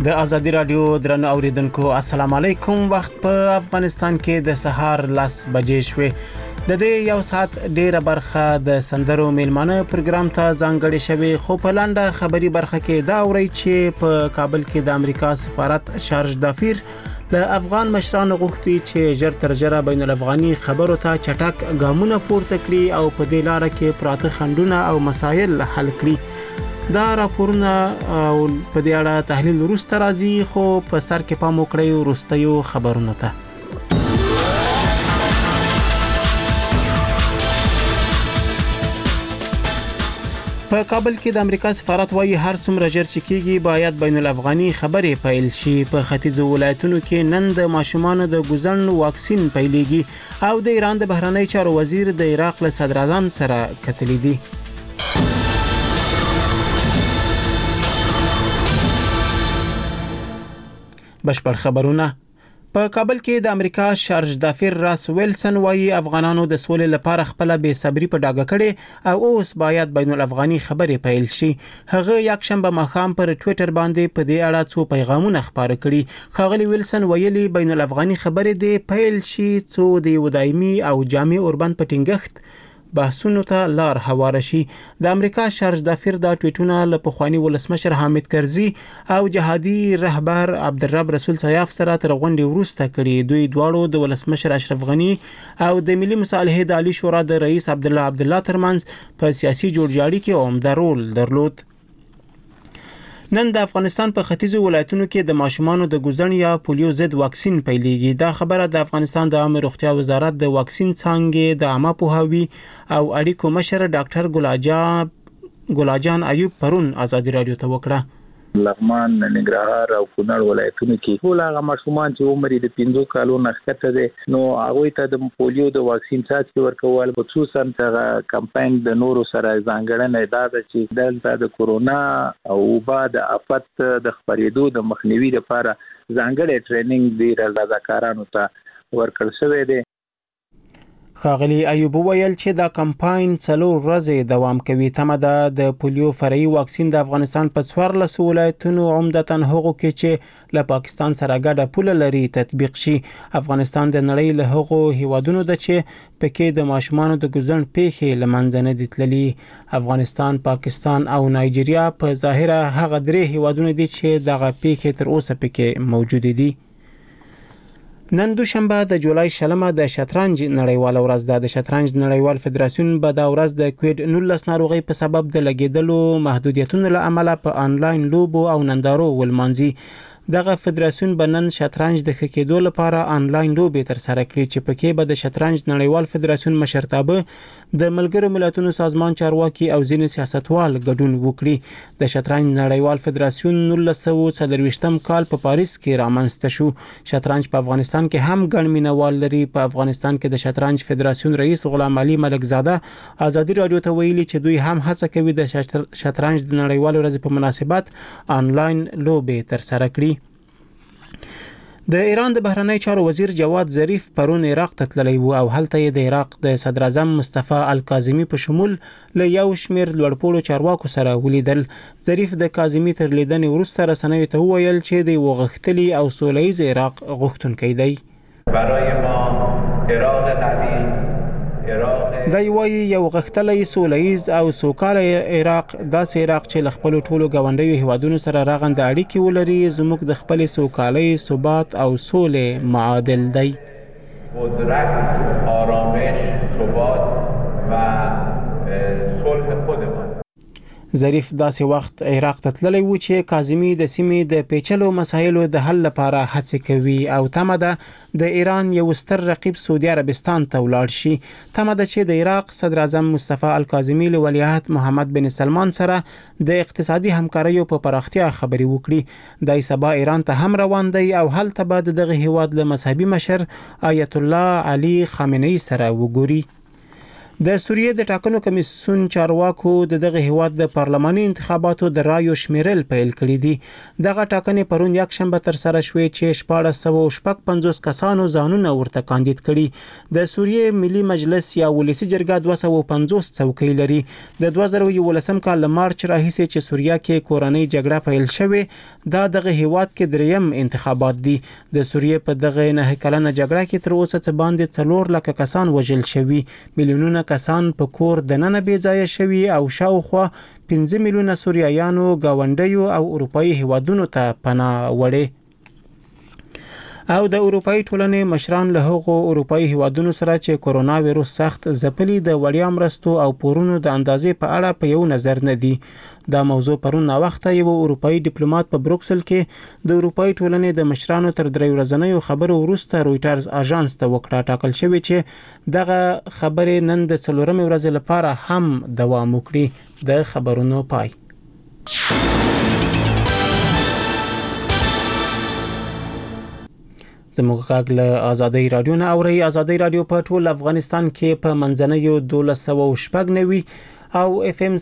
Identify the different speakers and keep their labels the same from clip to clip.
Speaker 1: د ازادي رادیو درنو اوریدونکو السلام علیکم. وخت په افغانستان کې د سهار 10 بجې شوې. د دې یو ساعت ډیره برخه د سندرو میلمانه پروګرام ته ځانګړې شوې، خو په لنډه خبري برخه کې دا اوري چې په کابل کې د امریکا سفارت شارج دافیر له افغان مشرانو غوښتي چې ژر تر ژره بین الافغاني خبرو ته چټک ګامونه پورته کړي او په دې لار کې پراته خنډونه او مسایل حل کړي. دا راپورونه او په دې اړه تحلیل وروسته راځي، خو په سر کې پام وکړئ وروستیو خبرونو ته. په کابل کې د امریکا سفارت وايي هر څومره ژر چې کېږي باید بین الافغاني خبرې پیل شي. په ختیځو ولایتونو کې نن د ماشومانو د ګوزن واکسین پیلېږي او د ایران د بهرنی چارو وزیر د عراق له صدر اعظم سره کتلې دي. بشپړ خبرونه. په کابل کې د امریکا شارج دافیر راس ویلسن وايي افغانانو د سولې لپاره خپل بے صبري په ډاګه کړي او اوس باید بین الافغاني خبرې پیل شي. هغه یک شنبه ماښام پر ټوئیټر باندې په دې اړه څو پیغامونه خپاره کړي. ښاغلي ویلسن ویلي بین الافغاني خبرې د پیل شي څو د ودایمي او جامع اوربند په ټینګښت بحثونو ته لار هواره شي. د امریکا شارج دافیر دا ټویټونه له پخوانی ولسمشر حامد کرزي او جهادي رهبر عبدالرب رسول سیاف سره تر غونډې وروسته کړي. دوی دواړو د ولسمشر اشرف غنی او د ملي مصالحې د عالی شورا د رئیس عبدالله ترمنځ په سیاسي جوړجاړي کې عمده رول درلود. نن د افغانستان په ختیځو ولایتونو کې د ماشومانو د ګوزن یا پولیو ضد واکسین پیلېږي. دا خبره د افغانستان د عامه روغتیا وزارت د واکسین څانګې د عامه پوهاوي او اړیکو مشر ډاکټر ګلاجان ایوب پرون ازادي رادیو ته وکړه.
Speaker 2: لغمان، ننګرهار او کونړ ولایتونو کې ټول هغه ماشومان چې عمر د 15 کالو نه ښکته دي نو هغه ته د پولیو د واکسین څاڅکي ورکول، خصوصا هغه کمپاین د نورو سره ځانګړنه ده چې دلته د کورونا او وبا د آفت د خپرېدو د مخنیوي لپاره ځانګړی ټریننګ دی رضاکارانو ته ورکړل شوی دی.
Speaker 1: ښاغلي ایوب ویل چې دا کمپاین 4 ورځې دوام کوي. تمه ده د پولیو فرعي واکسین د افغانستان په 14 ولایتونو عمدتاً هغو کې چې له پاکستان سره ګډه پوله لري تطبیق شي. افغانستان د نړۍ له هغو هیوادونو ده چې پکې د ماشومانو د ګوزن پیښې له منځه نه دي تللي. افغانستان، پاکستان او نایجیریا په ظاهره هغه 3 هیوادونه دي چې دغه پیښې تر اوسه پکې موجود دي. نن دوشنبه د جولای 20 د شطرنج نړیواله ورځ ده. د شطرنج نړیوال فدراسیون به دا ورځ د کووید 19 ناروغۍ په سبب د لګیدلو محدودیتونو له امله په آنلاین لوبو او نندارو ولمانځي. دغه فدراسیون به نن شطرنج د ښه کېدو لپاره آنلاین لوبې تر سره کړي چې پکې به د شطرنج نړیوال فدراسیون مشرتابه د ملګرو ملتونو سازمان چارواکي او ځینې سیاستوال ګډون وکړي. د شطرنج نړیوال فدراسیون 1940 کال په پاریس کې رامنځته شو. شطرنج په افغانستان کې هم ګڼ مینوال لري. په افغانستان کې د شطرنج فدراسیون رئیس غلام علي ملکزاده ازادي رادیو ته ویلي چې دوی هم هڅه کوي د شطرنج د نړیوال ورځ په مناسبت آنلاین لوبې تر سره کړي. د ایران د بهرنی چارو وزیر جواد ظریف پرون عراق ته تللی و او هلته یې د عراق د صدر اعظم مصطفی الکاظمی په شمول له یو شمیر لوړپوړو چارواکو سره ولیدل. ظریف د کاظمی تر لیدنې وروسته رسنیو ته وویل چې د غښتلي او سولیز عراق غوښتونکی دی.
Speaker 3: برای ما عراق قوی
Speaker 1: دی وایي یو غښتلی سولیز او سوکاله عراق داسې عراق چې له خپلو ټولو ګاونډیو هیوادونو سره رغنده اړیکې ولري زموږ د خپلې سوکالۍ، ثبات او سولې معادل دی.
Speaker 3: قدرت، آرامش، ثبات و صلح خودمان.
Speaker 1: ظریف داسې وخت عراق ته تللی و چې کاظمی د سیمې د پیچلو مسایلو د حل لپاره هڅې کوي او تمه ده د ایران یو ستر رقیب سعودي عربستان ته ولاړ شي. تمه ده چې د عراق صدر اعظم مصطفی الکاظمی له ولیعهد محمد بن سلمان سره د اقتصادي همکاریو په پراختیا خبرې وکړي. د سبا ایران ته هم روان دی او هلته به دغه هیواد له مذهبي مشر آیت الله علي خامنه‌ای سره وګوري. د سوریې د ټاکنو کمیسیون چارواکو دغه هیواد د پارلماني انتخاباتو د رایو شمیرل پیل کړی دي. دغه ټاکنې پرون یک شنبه تر سره شوې چې 1450 کسانو ځانونه ورته کاندید کړي. د سوریې ملي مجلس یا ولسی جرګه 250 څوکۍ لري. د 2011 کال مارچ راهیسې چې سوریه کې کورنۍ جګړه پیل شوې دا دغه هیواد کې دریم انتخابات دي. د سوریې په دغه 9 کلنه جګړه کې تر اوسه څه باندې 4 لک کسان وژل شوي، میلیونونه کسان په کور دننه بې ځایه شوي او شاوخوا 15 میلیونه سوریایانو گاونډیو او اروپایي هیوادونو ته پناه وړي. او د اروپایي ټولنې مشران له هغو اروپایي هیوادونو سره چې کورونا وایروس سخت ځپلي د وړیا مرستو او پورونو د اندازې په اړه په یو نظر نه دي. دا موضوع پرون وخت یو اروپایي ډیپلوماټ په بروکسل کې د اروپایي ټولنې د مشرانو تر 3 ورځنیو خبرو وروسته رويټرز اژانس ته وکړه. ټاکل شوی چې دغه خبرې نن د 4 ورځې لپاره هم دوام وکړي. د خبرونو پای. زموږ غږ له آزادۍ رادیو نه اوري. آزادۍ رادیو په ټول افغانستان کې په منځنیو 1290 او FM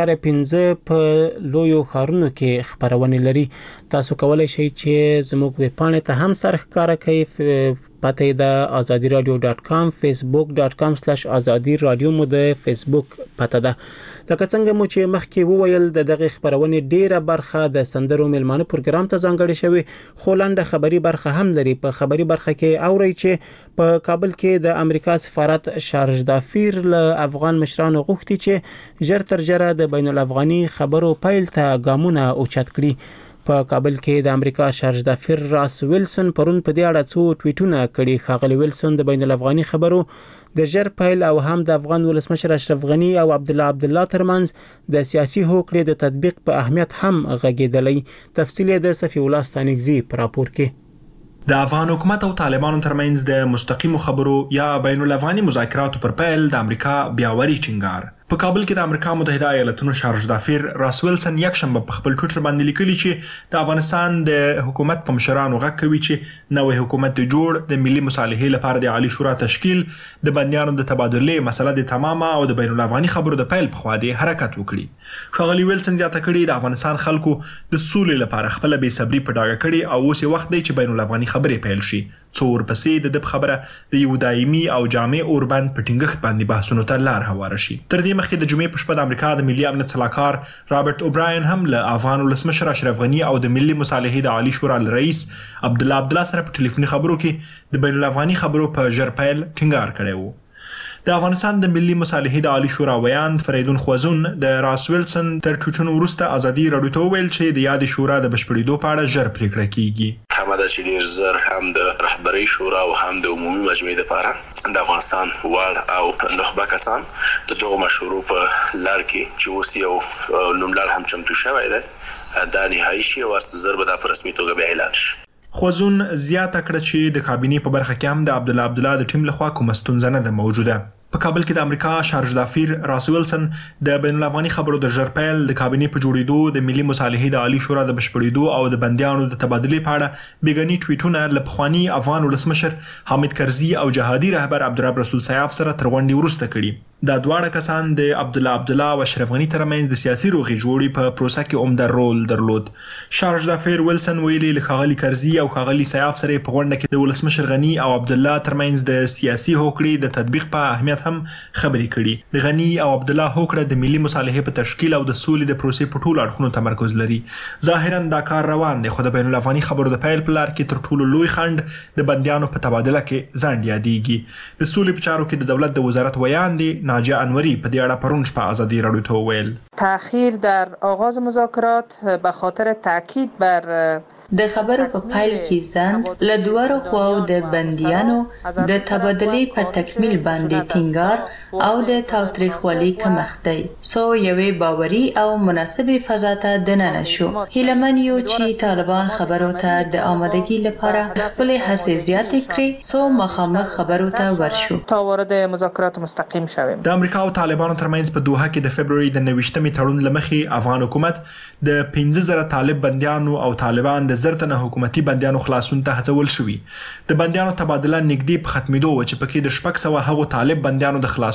Speaker 1: 3.5 په لویو ښارونو کې خبرونه لري. تاسو کولای شئ چې زموږ ویب پاڼې ته هم سر ښکاره کړئ. پته د azadiradio.com facebook.com/azadi radio مو د فیسبوک پته ده. لکه څنګه مو چې مخکې وویل دغه خبرونه ډیره برخه د سندرو ملمانه پروګرام ته ځانګړې شوی، خو لنډه خبري برخه هم لري. په خبري برخه کې اوري چې په کابل کې د امریکا سفارت شارج دافیر له افغان مشرانو غوښتي چې ژر تر ژره د بین الافغاني خبرو پیل ته ګامونه اوچت کړي. په کابل کې د امریکا شارج دافیر راس ویلسون پرون په دې اړه څو ټویټونه کړي. ښاغلی ویلسون د بین الافغاني خبرو د ژر پیل او هم د افغان ولسمشر اشرف غنی او عبدالله ترمنځ د سیاسي هوکړې د تطبیق په اهمیت هم غږیدلی. تفصیل د صفی الله ستانکزی په راپور کې.
Speaker 4: د افغان حکومت او طالبانو ترمنځ د مستقیمو خبرو یا بین الافغاني مذاکراتو پر پیل د امریکا بیاوري ټینګار. په کابل کې د امریکا متحده ایالاتونو شارج دافیر راس ویلسون یک شنبه په خپل ټویټر باندې لیکلي چې د افغانستان د حکومت په مشرانو غږ کوي چې نوې حکومت جوړ د ملي مصالحې لپاره د عالی شورا تشکیل، د بندیانو د تبادلې مسله د تمامه او د بین الافغاني خبرو د پیل په خوا د حرکت وکړي. ښاغلی ویلسون زیاته کړي د افغانستان خلکو د سولې لپاره خپل بې صبري په ډاګه کړي او اوس وخت دی چې بین الافغاني خبرې پیل شي. څو ورپسې د خبره د یو دایمي او جامع اوربند په ټینګښت باندې بحثونو ته لار هواره شي. تر دې مخکې د جمعې په شپه د امریکا د ملي امنیت صلاحکار رابرټ اوبراین هم له افغان ولسمشر اشرف غنی او د ملي مصالحې د عالی شورا رئیس عبدالله سره په ټلیفوني خبرو کې د بین الافغاني خبرو په ژر پیل ټینګار کړی و. د افغانستان د ملي مصالحې د عالی شورا ویاند فریدون خوازون د راس ویلسون تر ټوټونو وروسته ازادي راډیو ته ویل چې د یاد شورا د بشپړېدو په اړه ژر پریکړه کیږي.
Speaker 5: همدا چې ډیر زر هم د رهبرۍ شورا او هم د عمومي مجمع لپاره د افغانستان وړ او نخبه کسان د دغه مشورو په لار کې چې اوس یو نوملړ هم چمتو شوی دی دا نهایي شي او زر به دا په رسمي توګه بیا اعلان شي.
Speaker 4: خوازون زیاته کړه چې د کابینې په برخه کې هم د عبدالله د ټیم لخوا کومه ستونزه نه ده موجوده. په کابل کې د امریکا شارج دافیر راس ویلسون د بین الافغاني خبرو د ژر پیل، د کابینې په جوړېدو، د ملي مصالحې د عالی شورا د بشپړېدو او د بندیانو د تبادلې په اړه بیګني ټویټونه له پخواني افغان ولسمشر حامد کرزي او جهادي رهبر عبدالرب رسول سیاف سره تر غونډې وروسته کړي. دا دواړه کسان د عبدالله او اشرف غنی ترمنځ د سیاسي روغې جوړې په پروسه کې عمده رول درلود. شارج دافیر ویلسون ویلي له ښاغلي کرزي او ښاغلي سیاف سره په غونډه کې د ولسمشر غنی او عبدالله ترمنځ د سیاسي هوکړې د تطبیق په اهمیت هم خبرې کړي. د غنی او عبدالله هوکړه د ملي مصالحې په تشکیل او د سولې د پروسې په ټولو اړخونو تمرکز لري. ظاهرا دا کار روان دی، خو د بین الافغاني خبرو د پیل په لار کې تر ټولو لوی خنډ د بندیانو په تبادله کې ځان یادېږي. د سولې په چارو کې د دولت د وزارت ویاندې ناجیه انوري په دې اړه پرون شپه آزادي راډیو ته وویل.
Speaker 6: تأخیر در آغاز مذاکرات به خاطر تاکید بر
Speaker 7: د خبرو په پایل کې ځند له دوارو خواو د بندیانو د تبادلې په تکمیل باندې ټینګار او د تاوتریخوالي کمښت دی. سو یوې باوري او مناسبې فضا ته دننه شو. هیلهمن یو چې طالبان خبرو ته د آمادګۍ لپاره خپلې هڅې زیاتې کړي څو مخامخ خبرو ته ورشو
Speaker 6: تا وارد مذاکرات مستقیم شویم.
Speaker 4: د امریکا او طالبانو ترمنځ په دوحه کې د فبرवरी د 29 تړون لمخې افغان حکومت د 15000 طالب بندیانو او طالبان د زرتنه حکومتي بندیانو خلاصون ته هڅول شوی. د بندیانو تبادله نږدې په ختمېدو و چې پکې د 600 هغو طالب بندیانو د خلاصون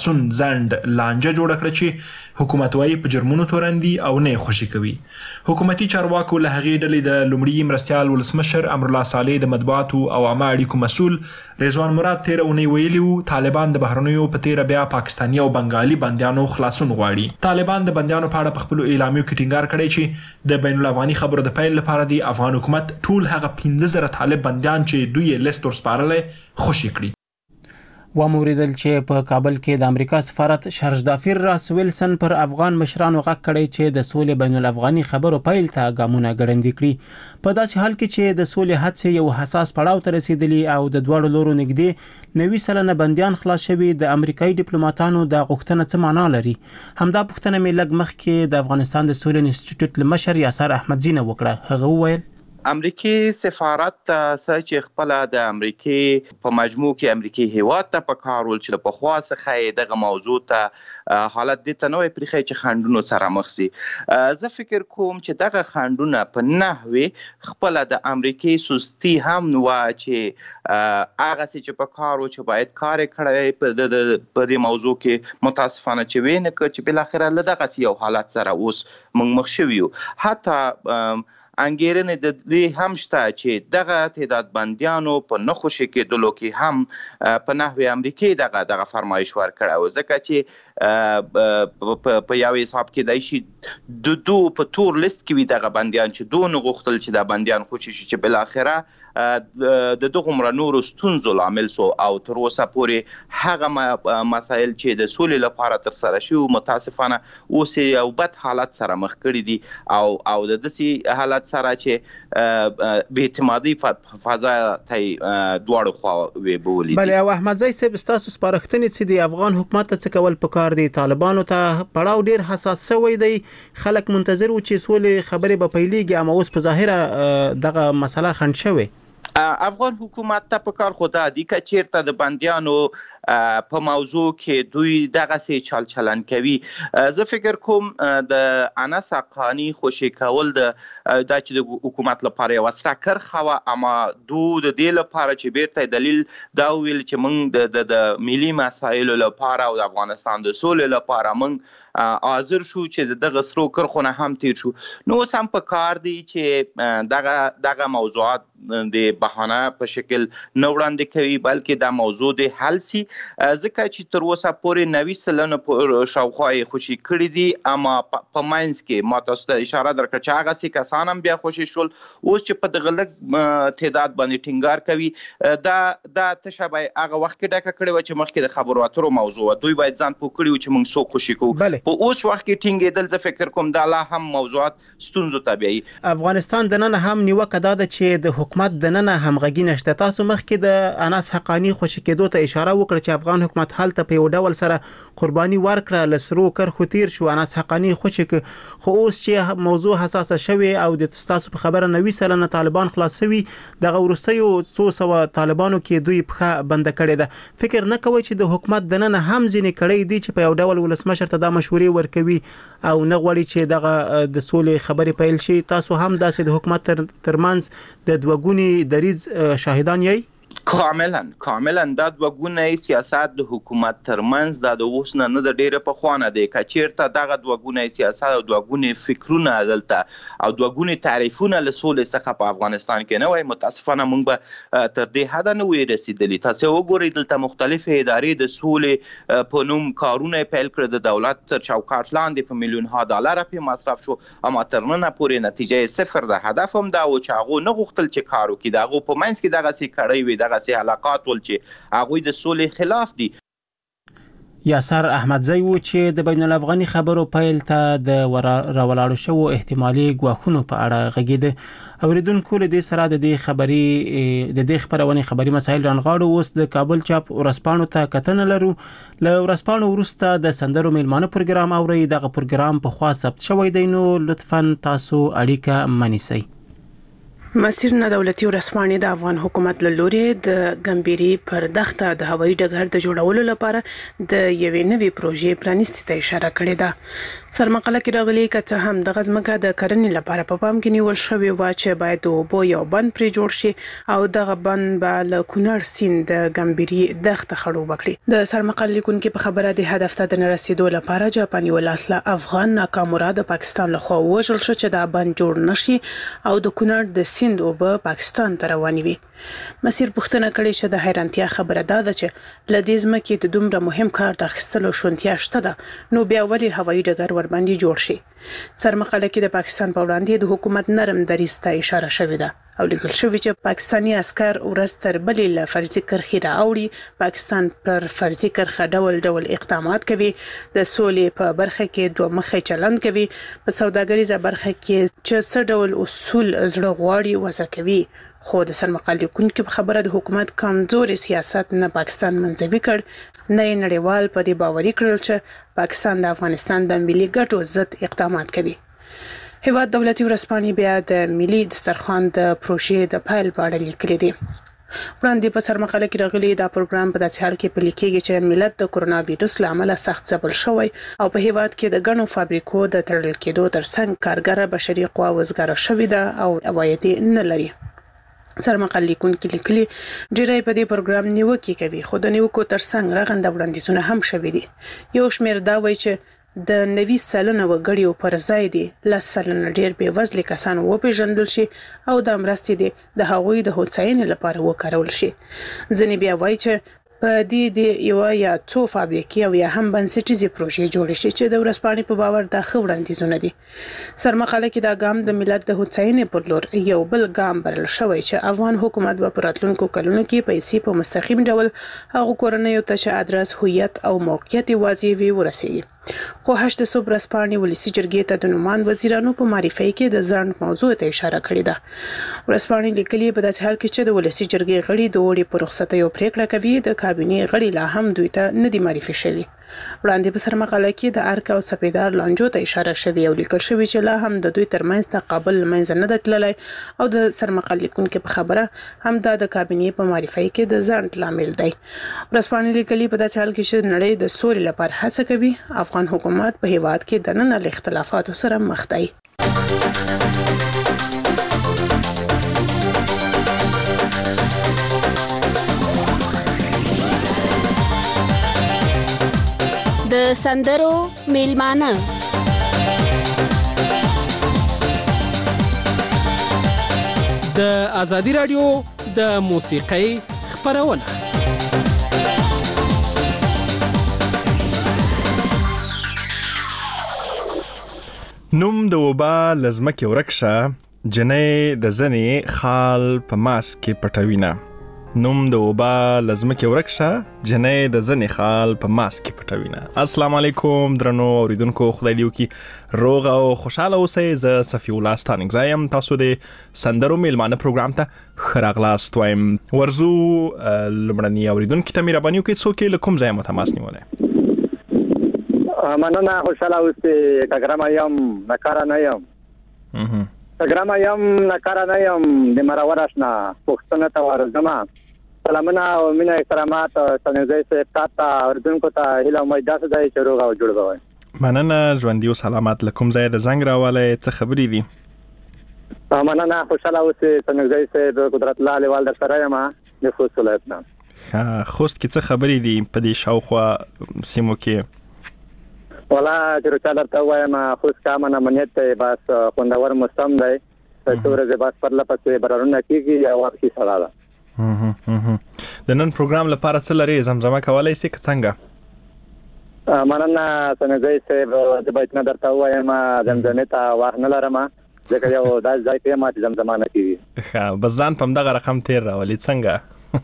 Speaker 4: خلاصون زند لانجه جوړ کړ چې حکومت وايي په جرمونو تورندي او نه خوشي کوي. حکومتي چارواکو له هغې ډلې د لومړي مرستیال ولسمشر امرالله صالح د مطبوعاتو او عامه اړیکو مسؤل رضوان مراد تیر اونۍ ویلي وو طالبان د بهرنیو په تیر بیا پاکستاني او بنگالي بندیانو خلاصون غواړي. طالبان د بندیانو په اړه په خپل اعلامیو کې ټینګار کړی چې د بین الافغاني خبرو د پیل لپاره د افغان حکومت ټول هغه 15,000 طالب بندیان چې دوی یې لیست ورسپارلې خوشي کړي.
Speaker 1: وموریدل چې په کابل کې د امریکا سفارت شارجدافیر راس ویلسن پر افغان مشرانو غږ کړی چې د سولې بین الافغاني خبرو پیل ته ګامونه ګړندي کړي په داسې حال کې چې د سولې هڅې یو حساس پړاو ته رسیدلی او د دوړو لورو نږدې 90 سلنه بندیان خلاص شوي د امریکایي ډیپلوماټانو د غوښتنه څه معنا لري. همدا پوښتنه مې لږ مخکې د افغانستان د سولې انسټیټیوټ لمشر یاسر احمدزی نه وکړه. هغه وویل
Speaker 8: امریکای سفارت چې خپل د امریکای په مجموع کې امریکای هیواد ته په کار ول چې په خوا څخه دغه موضوع ته حالت د تنوع پرخه چې خندونو سره مخ سي. زه فکر کوم چې دغه خندونه په نحوی خپل د امریکای سستی هم نو چې هغه چې په کار او چې باید کار کړی په دې موضوع کې متاسفانه چې وینه چې بل اخر له دغه یو حالت سره اوس موږ مخ شویو. حتی انګیرنه د دې هم شته چې دغه تعداد بندیانو په نخوشي کېدلو کې هم په نحوی امریکای دغه فرمایش ورکړ او ځکه چې په یو حساب کې دای شي دو په تور لیست کې وي دغه بندیان چې دوه غوښتل چې د بندیان خوشي شي چې بل اخره د دغه مرنور ستونزو لامل سو او تر اوسه پورې هغه مسایل چې د سولې لپاره تر سره شو متاسفانه اوس یو بد حالت سره مخ کړی دي او د داسې حالت سره چې به اعتمادي فضا ته دواړو خوا وی بولي.
Speaker 1: بل او احمد زئی صاحب تاسو سپارښتنې چې د افغان حکومت څخه کول پکار دي طالبانو ته پړاو ډیر حساس شوی دی خلک منتظر و چې سولې خبرې به پیلېږي اما اوس په ظاهره دغه مسله خنډ شوی.
Speaker 8: افغان حکومت ته پکار خدا دی که چیرته د بندیانو په موضوع کې دوی دغه سي چلن کوي. زه فکر کوم د انس حقانی خوشي کول د چې د حکومت لپاره یو سره کرخوا اما د دې لپاره چې بیرته دلیل دا ویل چې موږ د ملي مسایلو لپاره او د افغانستان د سولې لپاره موږ حاضر شو چې دغه سرو کرخونه هم تیر شو. نو سم په کار دی چې دغه موضوعات د بهانه په شکل نه وړاندې کوي بلکې دا موضوع د حل سي ځکه چې تر اوسه پورې 90 سلنه شاوخوا خوشي کړی دي اما په ماینز کې ما تاسو ته اشاره درکړه چې هغه سي کسان هم بیا خوشي شول اوس چې په دغه لږ تعداد باندې ټینګار کوي دا تشابه هغه وخت کې ډکه کړی و چې مخکې د خبرو اترو موضوع دوی باید ځان پوه کړی و چې موږ سو خوشي کوو په اوس وخت کې ټینګېدل زه فکر کوم دا لا هم موضوعات ستونزو تابعي.
Speaker 1: افغانستان د نن هم نیوکه دا ده چې د حکومت د نن همغږي نشته. تاسو مخکې د انس حقانی خوشي کېدو ته اشاره وکړه چې افغان حکومت حالت په یو ډول سره قرباني ورکړه لسرو کرخو تیر شو انس حقانی خوشي خو اوس چې موضوع حساسه شوی او د تاسو په خبره 90 سلنه طالبان خلاصوي دغه ورستیو 200 طالبانو کې دوی په بند کړي ده. فکر نه کوي چې د حکومت د نن هم ځینې کړي دي چې په یو ډول ولسمشر ته د مشورې ورکوي او نه غواړي چې دغه د سولې خبرې پیل شي. تاسو هم داسې د حکومت ترمنځ د دوګونی دریز شاهدان یې؟
Speaker 8: کاملا دا دوګونه سیاست د حکومت ترمنځ د اوس نه د ډیره په خوانه دی کچیرته دغه دوګونه سیاست او دوګونه فکرونه دلته او دوګونه تعریفونه له سولې څخه په افغانستان کې نه وای متاسفانه موږ به تر دې حد نه وې رسیدلی. تاسو وګورئ دلته مختلفه ادارې د سولې په نوم کارونه پیل کړ د دولت تر چوکاټ لاندې په میلیونها ډالر په مصرف شو اما تر نن پورې نتیجه صفر ده. هدف هم دا و چې هغه نه غوښتل چې کار وکړي دغه په منځ کې دغه سي کړی وي دغه سي علاقات ول چې هغه د سولې خلاف دي.
Speaker 1: یاسر احمدزی و چې د بین الافغاني خبرو پیل ته د راولاړو شو احتمالي غواخونو په اړه غږیده. اوریدونکو له دې سره د دې خبرونه خبري مسایل رانغاړو. اوس د کابل چاپ ورسپانو ته کتنه لرو. له ورسپانو ورسته د سندرو میلمانه پروګرام اوري. دغه پروګرام په خوا ثبت شوی دی نو لطفاً تاسو اړیکه منیسئ.
Speaker 9: مسیر نه دولتي ورسپانې د افغان حکومت له لوري د ګمبيري پر دغه د هوایي ډګر د جوړولو لپاره د یوې نوې پروژې پرانیستي ته اشاره کړې ده. سرمقاله کې راغلي کڅه هم د غزمکه د کرنې لپاره په پام کې نیول شوی و چې باید وبو یو بند پرې جوړ شي او دغه بند به له کونړ سیند د ګمبيري دغه خړوب کړي. د سرمقاله لیکونکو په خبره د هدف ته د رسیدو لپاره جاپاني ولاسله افغان ناکامرا د پاکستان لخوا وژل شو چې دا بند جوړ نشي او د کونړ د سیند او په پاکستان ته رواني وي. مسیر پوښتنه کړې چې د حیرانتیا خبره ده چې لدیزمه کې د دومره مهم کار د اخیستلو شونتیا شته ده نو بیا ولې هوایي ډګر ور باندې جوړ شي. سرمقاله کې د پاکستان په وړاندې د حکومت نرم دریځ ته اشاره شوې ده او لیکل شوی چې پاکستانی عسكر ورځ تر بلې له فرضي کرخې راوړي. پاکستان پر فرضي کرخه ډول اقدامات کوي، د سولې په برخه کې دوه مخې چلند کوي، په سوداګریزه برخه کې چې څه ډول اصول زړه غواړي وضع کوي. خو د سرمقاله لیکونکو په خبره د حکومت کمزوري سیاست نه پاکستان منځوي کړ نه نړیوال په دې باوري کړل چې پاکستان د افغانستان د ملي ګټو ضد اقدامات کوي. هیواد دولتي ورسپانې بیا د ملي دسترخوان د پروژې د فایل په اړه لیکلي دي. وړاندې په سرمقاله کې راغلي دا پروګرام په داسې حال کې پلي کېږي چې ملت د کورونا وایروس له امله سخت ځپل شوی او په هیواد کې د غنو فابریکو د تړل کېدو ترڅنګ کارګر بشري قوا وزګاره شوې ده او عواید نه لري. سرمقاله لیکونکو لیکلي ډیری په دې پروګرام نیوکه کوي خو د نیوکو ترڅنګ راغنده وړاندیزونه هم شوي دي. یو شمېر دا وایي چې د 90 سلنه وګړیو پر ځای دي 10 سلنه ډیر بې وزله کسان وپیژندل شي او د مرستې دي د هغوی د هوساینې لپاره وکارول شي. ځنې بیا وایي چې په دې د یو یا څو فابریکې او یا هم بنسټیزي پروژې جوړ شي چې د ورسپانې په باور د خوړندیزونه دي. سرمقاله کې دا ګام د ملت د هوساینې پر لور یو بل ګام برل شوی چې افغان حکومت به په راتلونکو کلونو کې پیسې په مستقیم ډول هغه کورنیو ته چې ادرس هویت او موقعیت واضح وي ورسیږي. خو هشت صبح ورسپانې ولسی جرګې ته د نومان وزیرانو په معرفي کې د ځان موضوع ته اشاره کړې ده. ورسپانې لیکلي په داسې حال کې چې د ولسی جرګې غړي د وړي پر رخصت یو پریکړه کوي د کابینې غړي لا هم دوی ته نه دي معرفي شوي. وړاندې په سرمقاله کې د ارک او سپیدار لانجو ته اشاره شوی او لیکل شوی چې لا هم د دوی ترمنځ تقابل منځ نه تللی او د سرمقاله لیکونکو په خبره هم د کابینې په معرفي کې د ځان لامل دی. ورسپانې لیکلي په داسې حال کې چې نړۍ د سولې لپاره هڅه کوي افغان حکومت په هیواد کې د نن له اختلافاتو سره مخ دی.
Speaker 10: د سندرو میلمانه
Speaker 11: د ازادي رادیو د موسیقۍ خبرونه
Speaker 4: نوم د وبا لزمکه ورکشه جنې د زنې خال په ماس کې پټوینه. نوم د وبا لزمکه ورکشه جنې د زنې خال په ماس کې پټوینه. السلام علیکم درنو اوریدونکو، خدای دې وکړي روغ او خوشاله اوسئ. زه صفی الله ستانګزایم، تاسو د سندرو میلمانه پروګرام ته ښه راغلاست وایم. ورزو لمړني اوریدونکو ته مهرباني وکړئ څوک له کوم ځای مو تماس نیولای.
Speaker 12: مننه، خوشاله اوسئ. کګرام یم نکاره نه یم. کګرام یم نکاره نه یم د مرور آشنا پښتنه ته ورزما سلامونه او مینه احترامات څنګه زه تاسو اوریدونکو ته هیله مې داسې ځای چې روغ او جوړ وي.
Speaker 4: مننه، ژوندۍ او سلامات. لکم ځای د زنګ راواله څه خبرې دي؟
Speaker 12: مننه، خوشاله اوسئ. څنګه زه د قدرت الله لیوال در سره یم د خوست ولایت نه.
Speaker 4: خوست کې څه خبرې دي په دې شاوخوا سیمو کې؟
Speaker 12: ولا چې رچاله ته وایم خوست کا من امنیت ته بس خوندور مستم دی. څوره بس پر لپسې برارونه کیږي او واپسی سره ده.
Speaker 4: د نن پروګرام لپاره څه لري زمزمه کولای شي څنګه؟
Speaker 12: مننه، څنګه د بیت نه درته وایم زمزمه ته واه نه لرم ځکه یو داس ځای ته ماته زمزمه نه کیږي.
Speaker 4: ښه، بس ځان په دغه رقم تیر راولي څنګه؟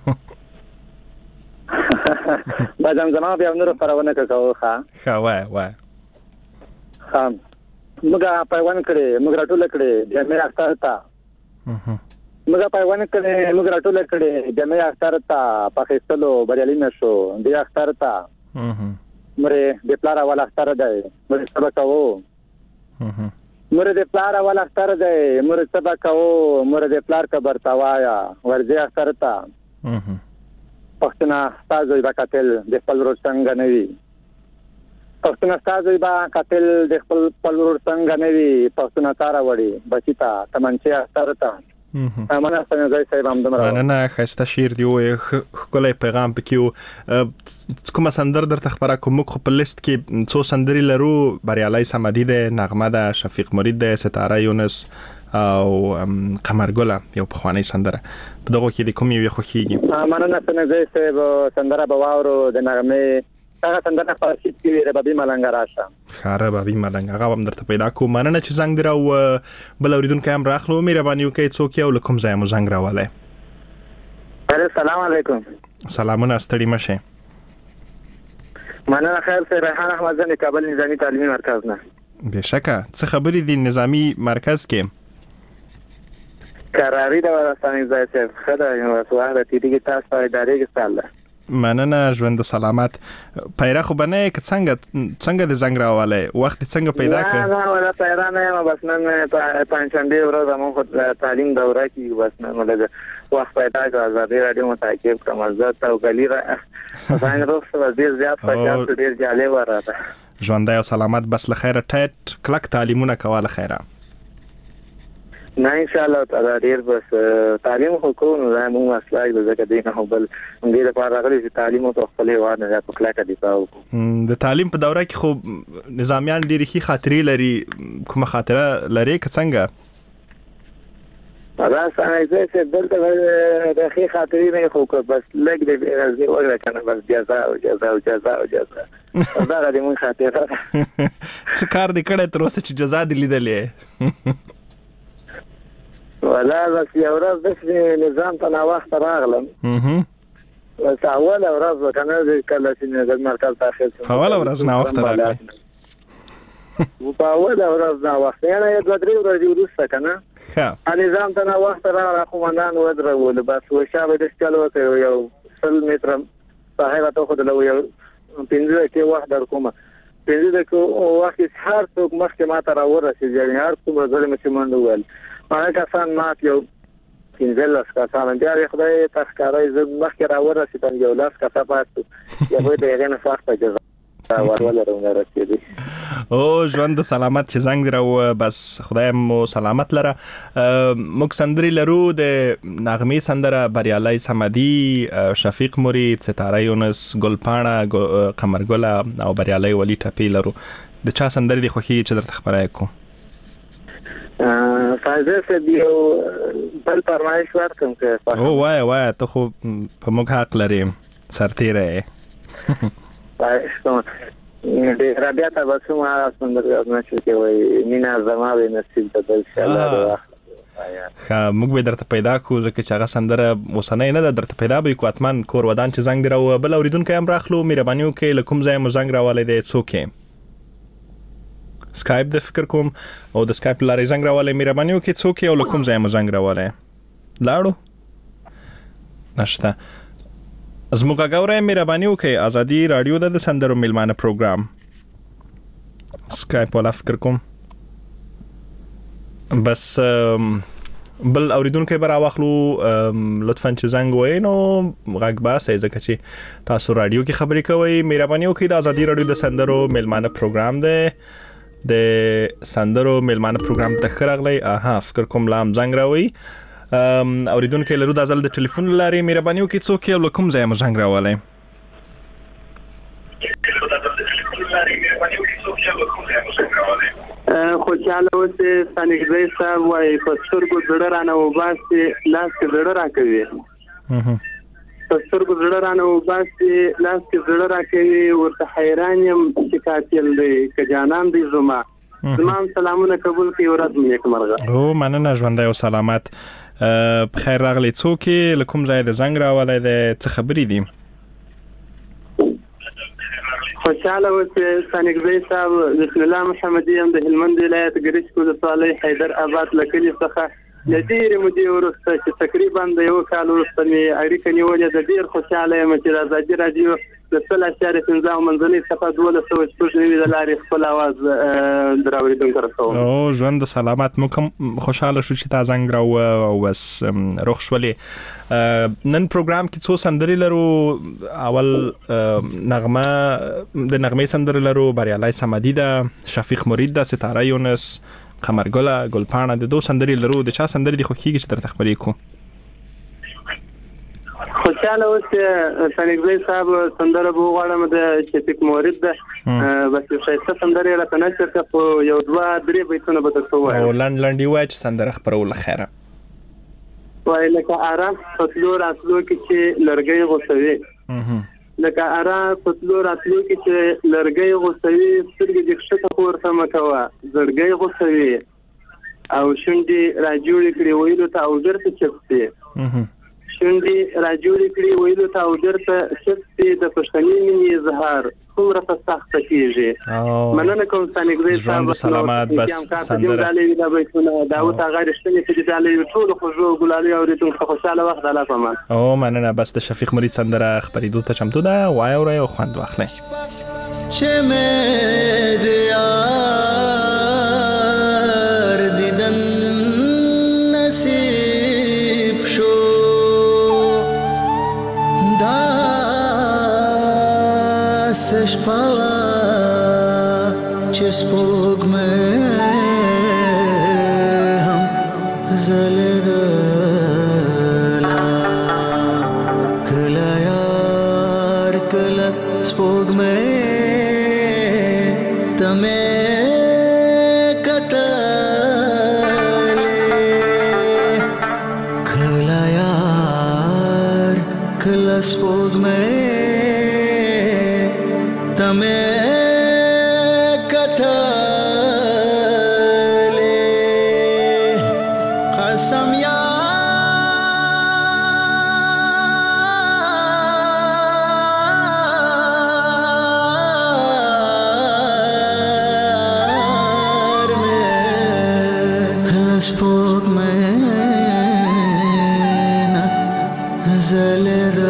Speaker 12: با زمزمه بیا نور پرونه کوو.
Speaker 4: ښه وای
Speaker 12: ها موږ پیوان کړې، موږ راټول کړې د مې اختر ته. موږ پیوان کړې، موږ راټول کړې د مې اختر ته پاکستانو بریالي نشو د اختر ته. مره د پلار اول اختر دی، مره سبا کوو. مرد پلار اول اختر دی مرد سبا کو مرد پلار کا برتوایا ورځي اختر تا پښتنه تاسو به قتل د خپل ورور څنګه نه وي پښتنه تاسو به قتل د خپل ورور څنګه نه وي پښتنه تارا وړي بچیتا تمنچه اختر تا مننه څنګه صاحب هم دمر
Speaker 4: مننه خسته شیر دی او کله پیغام پکې کومه سندر در تخبره کوم خو په لیست کې څو سندري لرو بریالي سمدي ده نغمه ده شفیق مرید ده ستاره یونس او قمرګله یو په خواني سندره په دغه کې د کوم یو خوخيږي
Speaker 12: مننه څنګه صاحب سندره بواورو د نغمه هغه څنګه فارسی کې ربابي ملنګ راشه
Speaker 4: خاره بابي ملنګ هغه هم درته پیدا کوم مننه چې زنګ دراو بل اوریدونکو هم راخلو مهرباني وکړئ څوک یو لکم ځای مو زنګ راواله
Speaker 12: السلام علیکم
Speaker 4: سلامونه ستړي مشه
Speaker 12: مننه خیر سره ریحان احمد زنی کابل نظامی تعلیمي مرکز نه
Speaker 4: بشکه څه خبرې دي نظامی مرکز کې
Speaker 12: قراری دا ورسانی ځای څه خدای نو سوال تیږي تاسو په ادارې کې ستاله
Speaker 4: مننه ژوند سلامت پیرا خو بنه ک څنګه د زنګ راواله وخت څنګه پیدا کړ
Speaker 12: نه ولا پیرا نه بس نن پنځشنبه ورځ مو خو تعلیم دوره کې بس نن ولګ وخت پیدا کړ ازادي رادیو متعقب کوم عزت او غلی را څنګه روغ ډیر زیات پچاس ډیر جالب راته
Speaker 4: ژوند سلامت بس لخيره ټټ کلک تعلیمونه کوله خیره
Speaker 12: نه ان شاء الله تعالی ډیر بس تعلیم خو کوو نو مو مسلای به زکه دینه هو بل دې لپاره راغلي چې تعلیم او خپلې وانه په کلاکه دی تاو
Speaker 4: د تعلیم په دوره کې خو نظامیان ډېری خي خاطرې لري کومه خاطره لري که څنګه
Speaker 12: دا څنګه چې دلته د خي خاطرې نه خو بس لګ دې راځي وګړه کنه بس جزاء دا غوډه مون خاطره
Speaker 4: څه کار دې کړه تر اوسه چې جزا دې لیدلې
Speaker 12: ولا بس یو ورځ د نظام ته وخت راغلم بس اول ورځ کنه کله چې د مرکز داخل
Speaker 4: اول ورځ نه وخت راغلی
Speaker 12: په اول ورځ نه وخت یعنی د درې ورځې وروسته کنه ها نظام ته وخت راغلی قومندان ودرول بس وشابه د چلو ته یو 100 متر صاحب ته خو د یو 15 کې وخت در کومه پنځه کې وخت هر څوک مخکې ما ته راورسېږي یعنی هر څوک غوړم چې منډه ول هغه کسان مات یو کینځل کسان بیا خدای تخکارای زه مخکې راورسېدم یو لاس کسا پات یو د هغه نه فاخته جزا ورول رسېدي
Speaker 4: او ژوند سلامت چې زنګ درو بس خدای مو سلامت لره موږ سندري لرو د نغمه سندره بریالي سمدي شفیق مرید ستاره یونس ګلپاڼه قمرګله او بریالي ولی ټپی لرو د چا سندري دی خوخي چې درته خبره کو
Speaker 12: فایده سے دیو بل فرمایش ورکم که
Speaker 4: او وای ته خو په موږ حق لري سرتیره
Speaker 12: پایش کوم د رابطه تاسو ما سندر غوښنه چې وای مینا زما به نصیب ته ان شاء الله
Speaker 4: موږ به درته پیدا کو ځکه چې هغه سندره وسنۍ نه درته پیدا به کو اتمن کور ودان چې زنګ درو بل اوریدونکو هم راخلو مهرباني وکړئ لکم ځای مو زنګ راواله دی څوک سکایپ د فکر کوم او د سکایپ لارې زنګ راواله مهرباني وکړئ څوک یو لکم ځای مو زنګ راواله لاړو نشته زموږ غوړې مهرباني وکړئ ازادي رادیو د سندرو میلمانه پروګرام سکایپ ولا فکر کوم بس بل اوریدونکو به راوخلو لطفاً چې زنګ وای نو غږ باسه ځکه چې تاسو رادیو کې خبرې کوئ مهرباني وکړئ د ازادي رادیو د سندرو میلمانه پروګرام دی د سندرو میلمانه پروګرام ته خراغلی فکر کوم لام زنګ راوي اوریدونکو لرو د ازل د ټلیفون لارې مهرباني وکړئ څوک یو لکم ځای مو زنګ راوالی
Speaker 12: خوشاله اوسه سانګزي صاحب وای په سترګو زړه رانه وباسي لاس کې زړه راکوي په سترګو زړه رانه وباسي لاس کې زړه راکوي ورته حیران يم چې قاتل دی ک جانان دی زما سلامونه قبول کړئ ورځ مې کومرغه
Speaker 4: او مننه ژوندۍ او سلامت بخیر راغلی څوک لکم ځای د زنګ راواله د څه خبرې دي
Speaker 12: خوشاله اوسه سانګزي صاحب بسم الله محمدي هم د هلمند ولایت ګریش کول صالح حیدر آباد لکلی څخه لدیر مدي ورسته چې تقریبا د یو کال وروسته مې اړیکه نیولې د ډیر خوشاله یم چې د ازادي رادیو
Speaker 13: د 0.15 منځنۍ څخه 1290 د لارې خپل आवाज دراوړېدونکو رسوم.
Speaker 4: او ژوند سلامت مو کوم خوشاله شو چې تاسو څنګه راو او بس روغ شولې. نن پروګرام کې څو سندرې لرو. اول نغمه د نغمې سندرې لرو، بریالای صمدی ده، شفیق مرید ده، ستاره یونس، قمرګله، ګلپاڼه د دوه سندرې لرو. د چا سندرې د خوښیږي چې درته خبرې کو؟
Speaker 13: خوشاله اوس سنګزی صاحب سندره به غواړم د شفیق مرید ده، بس شایسته سندره راته نه چرته خو یو دوه درې بیتونه به درته وایم.
Speaker 4: او لنډي وای چې سندره خبرول خیره
Speaker 13: وای لکه آرام فتلو راتلو کې چې لرګي غوسوي، لکه آرام فتلو راتلو کې چې لرګي غوسوي، سترګې د ښکته پورته مکوه زړګي غوسوي، او شونډې راجوړې کړې ویلو ته او درته چپسي، شونډې راجوړې کړې ویلو ته او درته چپسي، د پښتني مینې اظهار څومره په سخته کېږي. مننه کوم سانګزی صاحب.
Speaker 4: ژوند سلامت. بس سندره
Speaker 13: دا بیتونه داوود هغه رښتینی چې د علي ټول خوږو ګلالي اوریدونکو خوشاله وخت الله پامان.
Speaker 4: او مننه. بس د شفیق مرید سندره خبرېدو ته چمتو ده. وای اورئ او خوند واخلئ.
Speaker 14: چې مې د یار دیدن نصیب شو، شپه چې سپوږمۍ هم ځلېدله، کله یار کله سپوږمۍ ته مې کتلې، کله یار کله سپوږمۍ تمه کتلې، قسم یار مې سپوږمۍ نه ځلېده.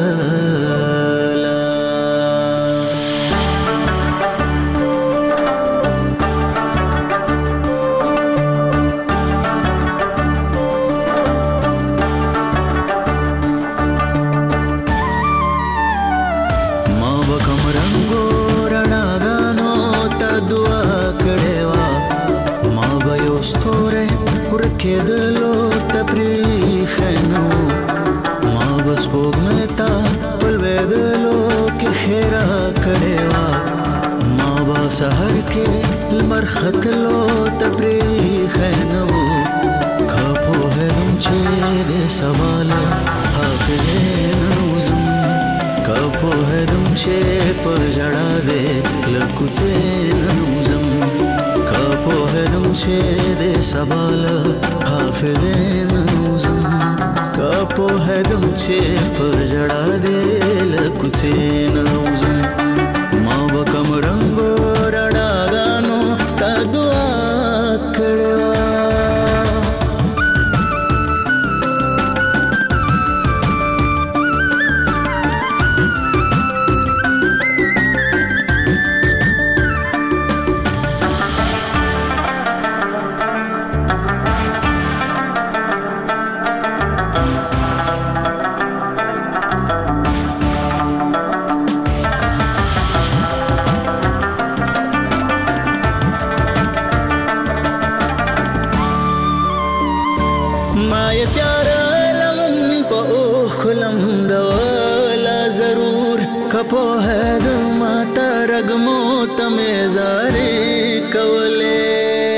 Speaker 14: کېدلو تپریخنو ما بس پوګمتا پلوېدلو کې خیرا کړېوا، ما با سحر کې لمر خطلو تپریخنو کاپو هرم چې دې سوال حافظینوزم، کاپو هرم چې په جړا دې لکوتینوزم، کاپو هدم چې دې سوال حافظین نوزم، کاپو هدم چې په جړا دې لکوتین نوزم، ما وکم رنگو رڼاګانو تا دعا کړو. کپو هد ماتا رګمو تمه زاري کولې،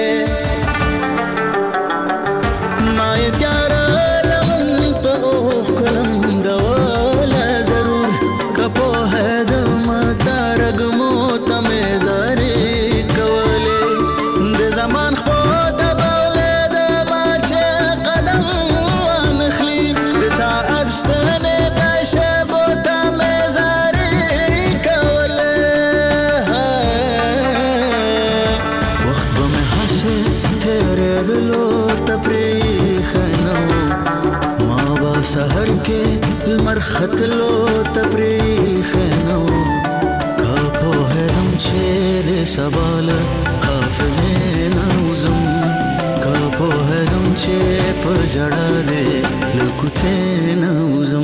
Speaker 14: ما تیار لمن په کلم ډول ضرور، کپو هد ماتا رګمو تمه زاري کولې، د زمان خو د بولې د ما چې قدم نخلي، د ساعت ستنه پښه بوته سحر کې لمر خطلو تپریخنو، سبال حافظه نوزم کا په هدم چې په جړه دې لکوته نوزم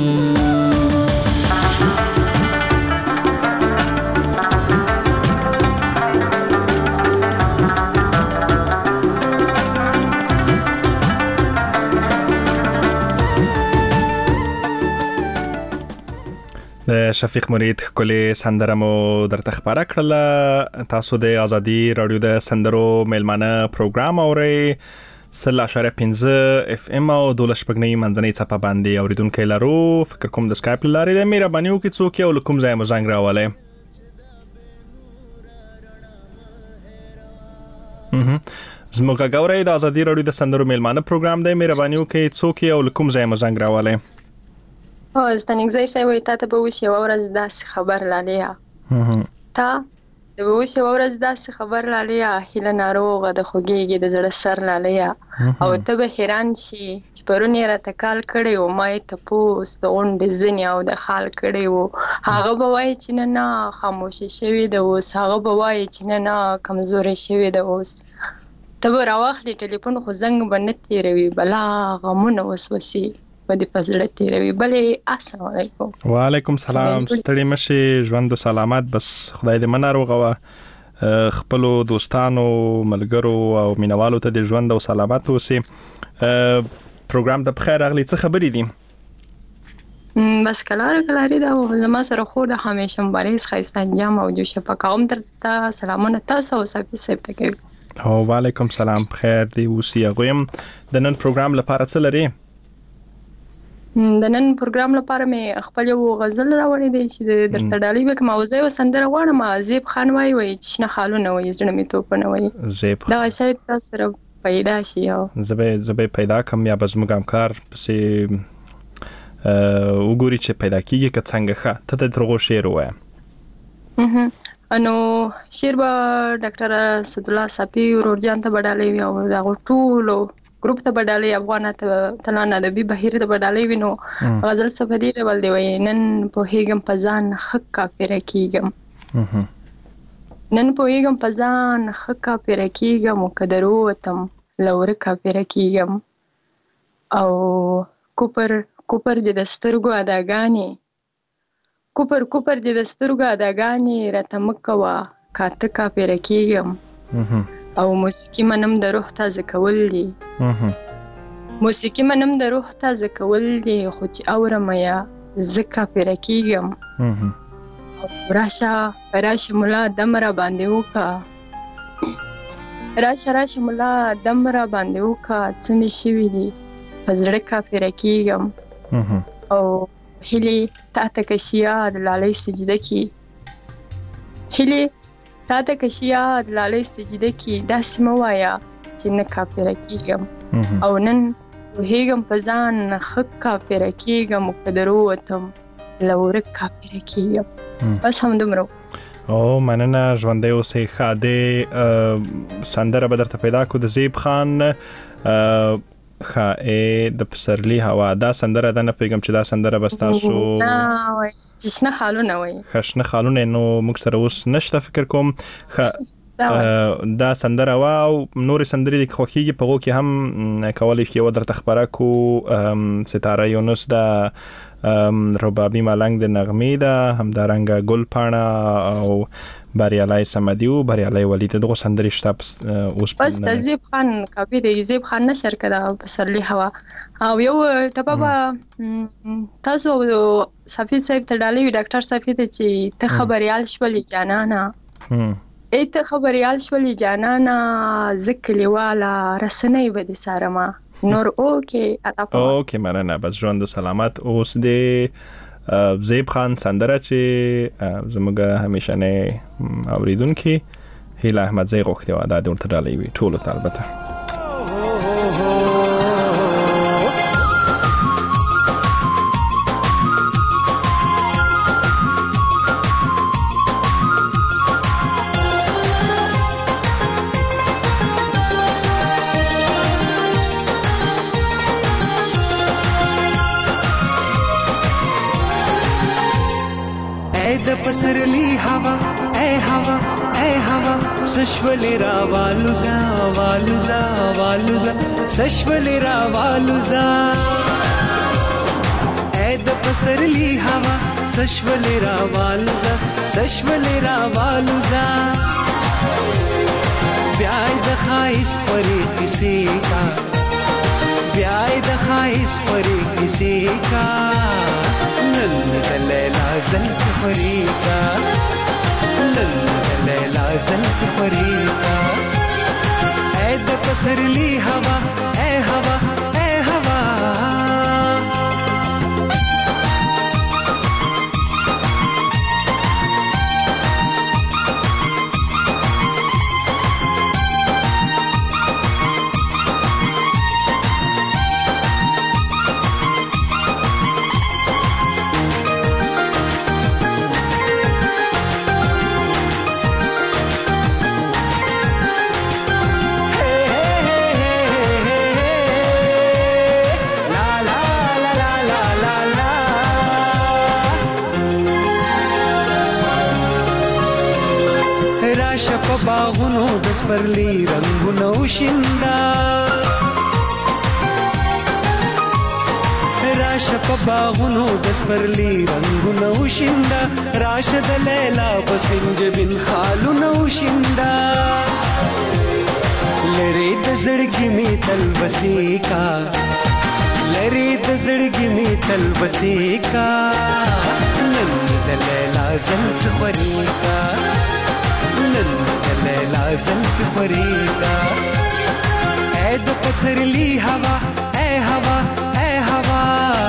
Speaker 4: د شفیق مرید کلی سندره مو درته خبره کړله. تاسو د ازادي رادیو د سندرو میلمانه پروګرام اورئ 0.5 FM او 12.9 منځنۍ څپه باندې اوریدونکو لرو. فکر کوم د سکایپ لارې د مهرباني وکړئ څوک یو کوم ځای مو زنګ راولئ. زموږ غوړې د ازادي رادیو د سندرو میلمانه پروګرام دی. مهرباني وکړئ څوک یو کوم ځای مو زنګ راولئ.
Speaker 15: ستنګزی سوي ته به وشي ورځ داسې خبر لالیا تا د وشي ورځ داسې خبر لالیا هله ناروغه د خوګيږي د زړه سر لالیا او ته به حیران شي چې پرونی را تکال کړي او ما ته پوس د غونډ ځنی او د خال کړي وو هغه به وای چې نه خاموش شوی د اوس هغه به وای چې نه کمزوري شوی د اوس ته به راوخلې ټلیفون خو زنګ باندې تیروي بلا غمونه وسوسي ودی پزړه تیروي بلې السلام علیکم.
Speaker 4: وعلیکم السلام. ستړي مشي ژوند سلامت بس خدای دې مناروغه وا خپل دوستانو ملګرو او مینوالو ته د ژوند او سلامت اوسي. پروګرام د بخیر اغلی څه خبرې دي؟
Speaker 15: بس کلاری دا زما سره خو د همیشه مبارز خیسته انجام او جو شفقام درته سلامونه تاسو او صافي صاحب ته کوي.
Speaker 4: او وعلیکم السلام بخیر دی اوسي. غویم د نن پروګرام لپاره څه لري؟
Speaker 15: د نن پروګرام لپاره مې خپل یو غزل راوړی دی چې درته ډالۍ وکم موضوع وسندره غواړم. زیب خان وای چې نه خالونه وای زړه مې توپ نه وای
Speaker 4: زیب
Speaker 15: دا شاید تاسو سره پیدا شي او
Speaker 4: زبې پیدا کم یا بس موږ همکار پسې وګوري چې پیدا کیږي که څنګه ښه ته د درغو شعر وای
Speaker 15: انو شعر به ډاکټر اسد الله صافي ورورجان ته بدالې وي او دا ټولو ګروپ ته بدالې افغانات تلانه د بي بهیر ته بدالې وینو غزل سفدي ول دی وای نن په هیګم پزان حق کافر کیګم نن په هیګم پزان حق کافر کیګم قدرو وتم لور کافر کیګم او کوپر د دسترګو اداګانی کوپر د دسترګو اداګانی راته مکوا کاته کافر کیګم او موسیقي منم د روح تازه کول دي موسیقي منم د روح تازه کول دي خو چې اورم یا زکه پر کېږم راشه مولا دم را باندې وکا راشه مولا دم را باندې وکا څه مې شوي دي په زړه کافر کېږم او هیلې تا ته کشیا د لالۍ سجده کې هیلې تا ته کشیا د لالۍ سجده کې داسې مه وایه چې نه کافره کېږم او نن پوهېږم په ځان ښه کافره کېږم او که در ووتم له ورک کافره کېږم بس همدومره
Speaker 4: او مننه ژوندی اوسئ. ښه دی سندره به درته پیدا کړو د زیب خان د پسرلی هوا دا سندره ده نه پیغام چې دا سندره بس تاسو
Speaker 15: چې شنه خالونه وای
Speaker 4: خشنه خالونه نو موږ سره اوس نشته فکر کوم دا سندره وا او نور سندرې د خوخيږي په غو کې هم کولای شي و درته خبره کو ستاره یونس دا ربابی ملنګ د نغمې دا همدارنګه ګل پاڼه او بریالای سمدیو بریالای ولی ته دغه سندرې شته اوس
Speaker 15: بس زیب خان کاپی دی زیب خان نشر کړه پسرلی هوا او یو ټپه تاسو صافي صاحب ته ډالۍ ډاکټر صافي ته چې ته خبريال شولې جانانا ته خبريال شولې جانانا ذکلی والا رسنۍ به دي سارما نور اوکې
Speaker 4: مننه بس ژوند سلامت اوس دی زیب خان سندره چې زموږ همیشنه اوریدونکي هیله احمد زی غوښتي و دا د ورته ډالۍ وي ټولو ته البته
Speaker 16: पसरली हवा ए हवा
Speaker 14: سشولی را والوزا والوزا والوزا سشولی را والوزا اے د پسرلی هوا سشولی را والوزا سشولی را والوزا بیای د خایس پری کسی کا بیای د خایس پری کسی کا نن د لیلا زلف پری کا نن د لیلا زلف پری کا اے د پسرلی هوا اے هوا اے هوا باغونو د سپرلی رنگونو شیندا راشه په باغونو د سپرلی رنگونو شیندا راشه د لیلا پسنج بن خالونو شیندا لری د زړګي می تل بسی کا لری د زړګي می تل بسی کا نن د لیلا زلف خوري کا نن لیلا زلف پریدا اے د پسرلی هوا اے هوا اے هوا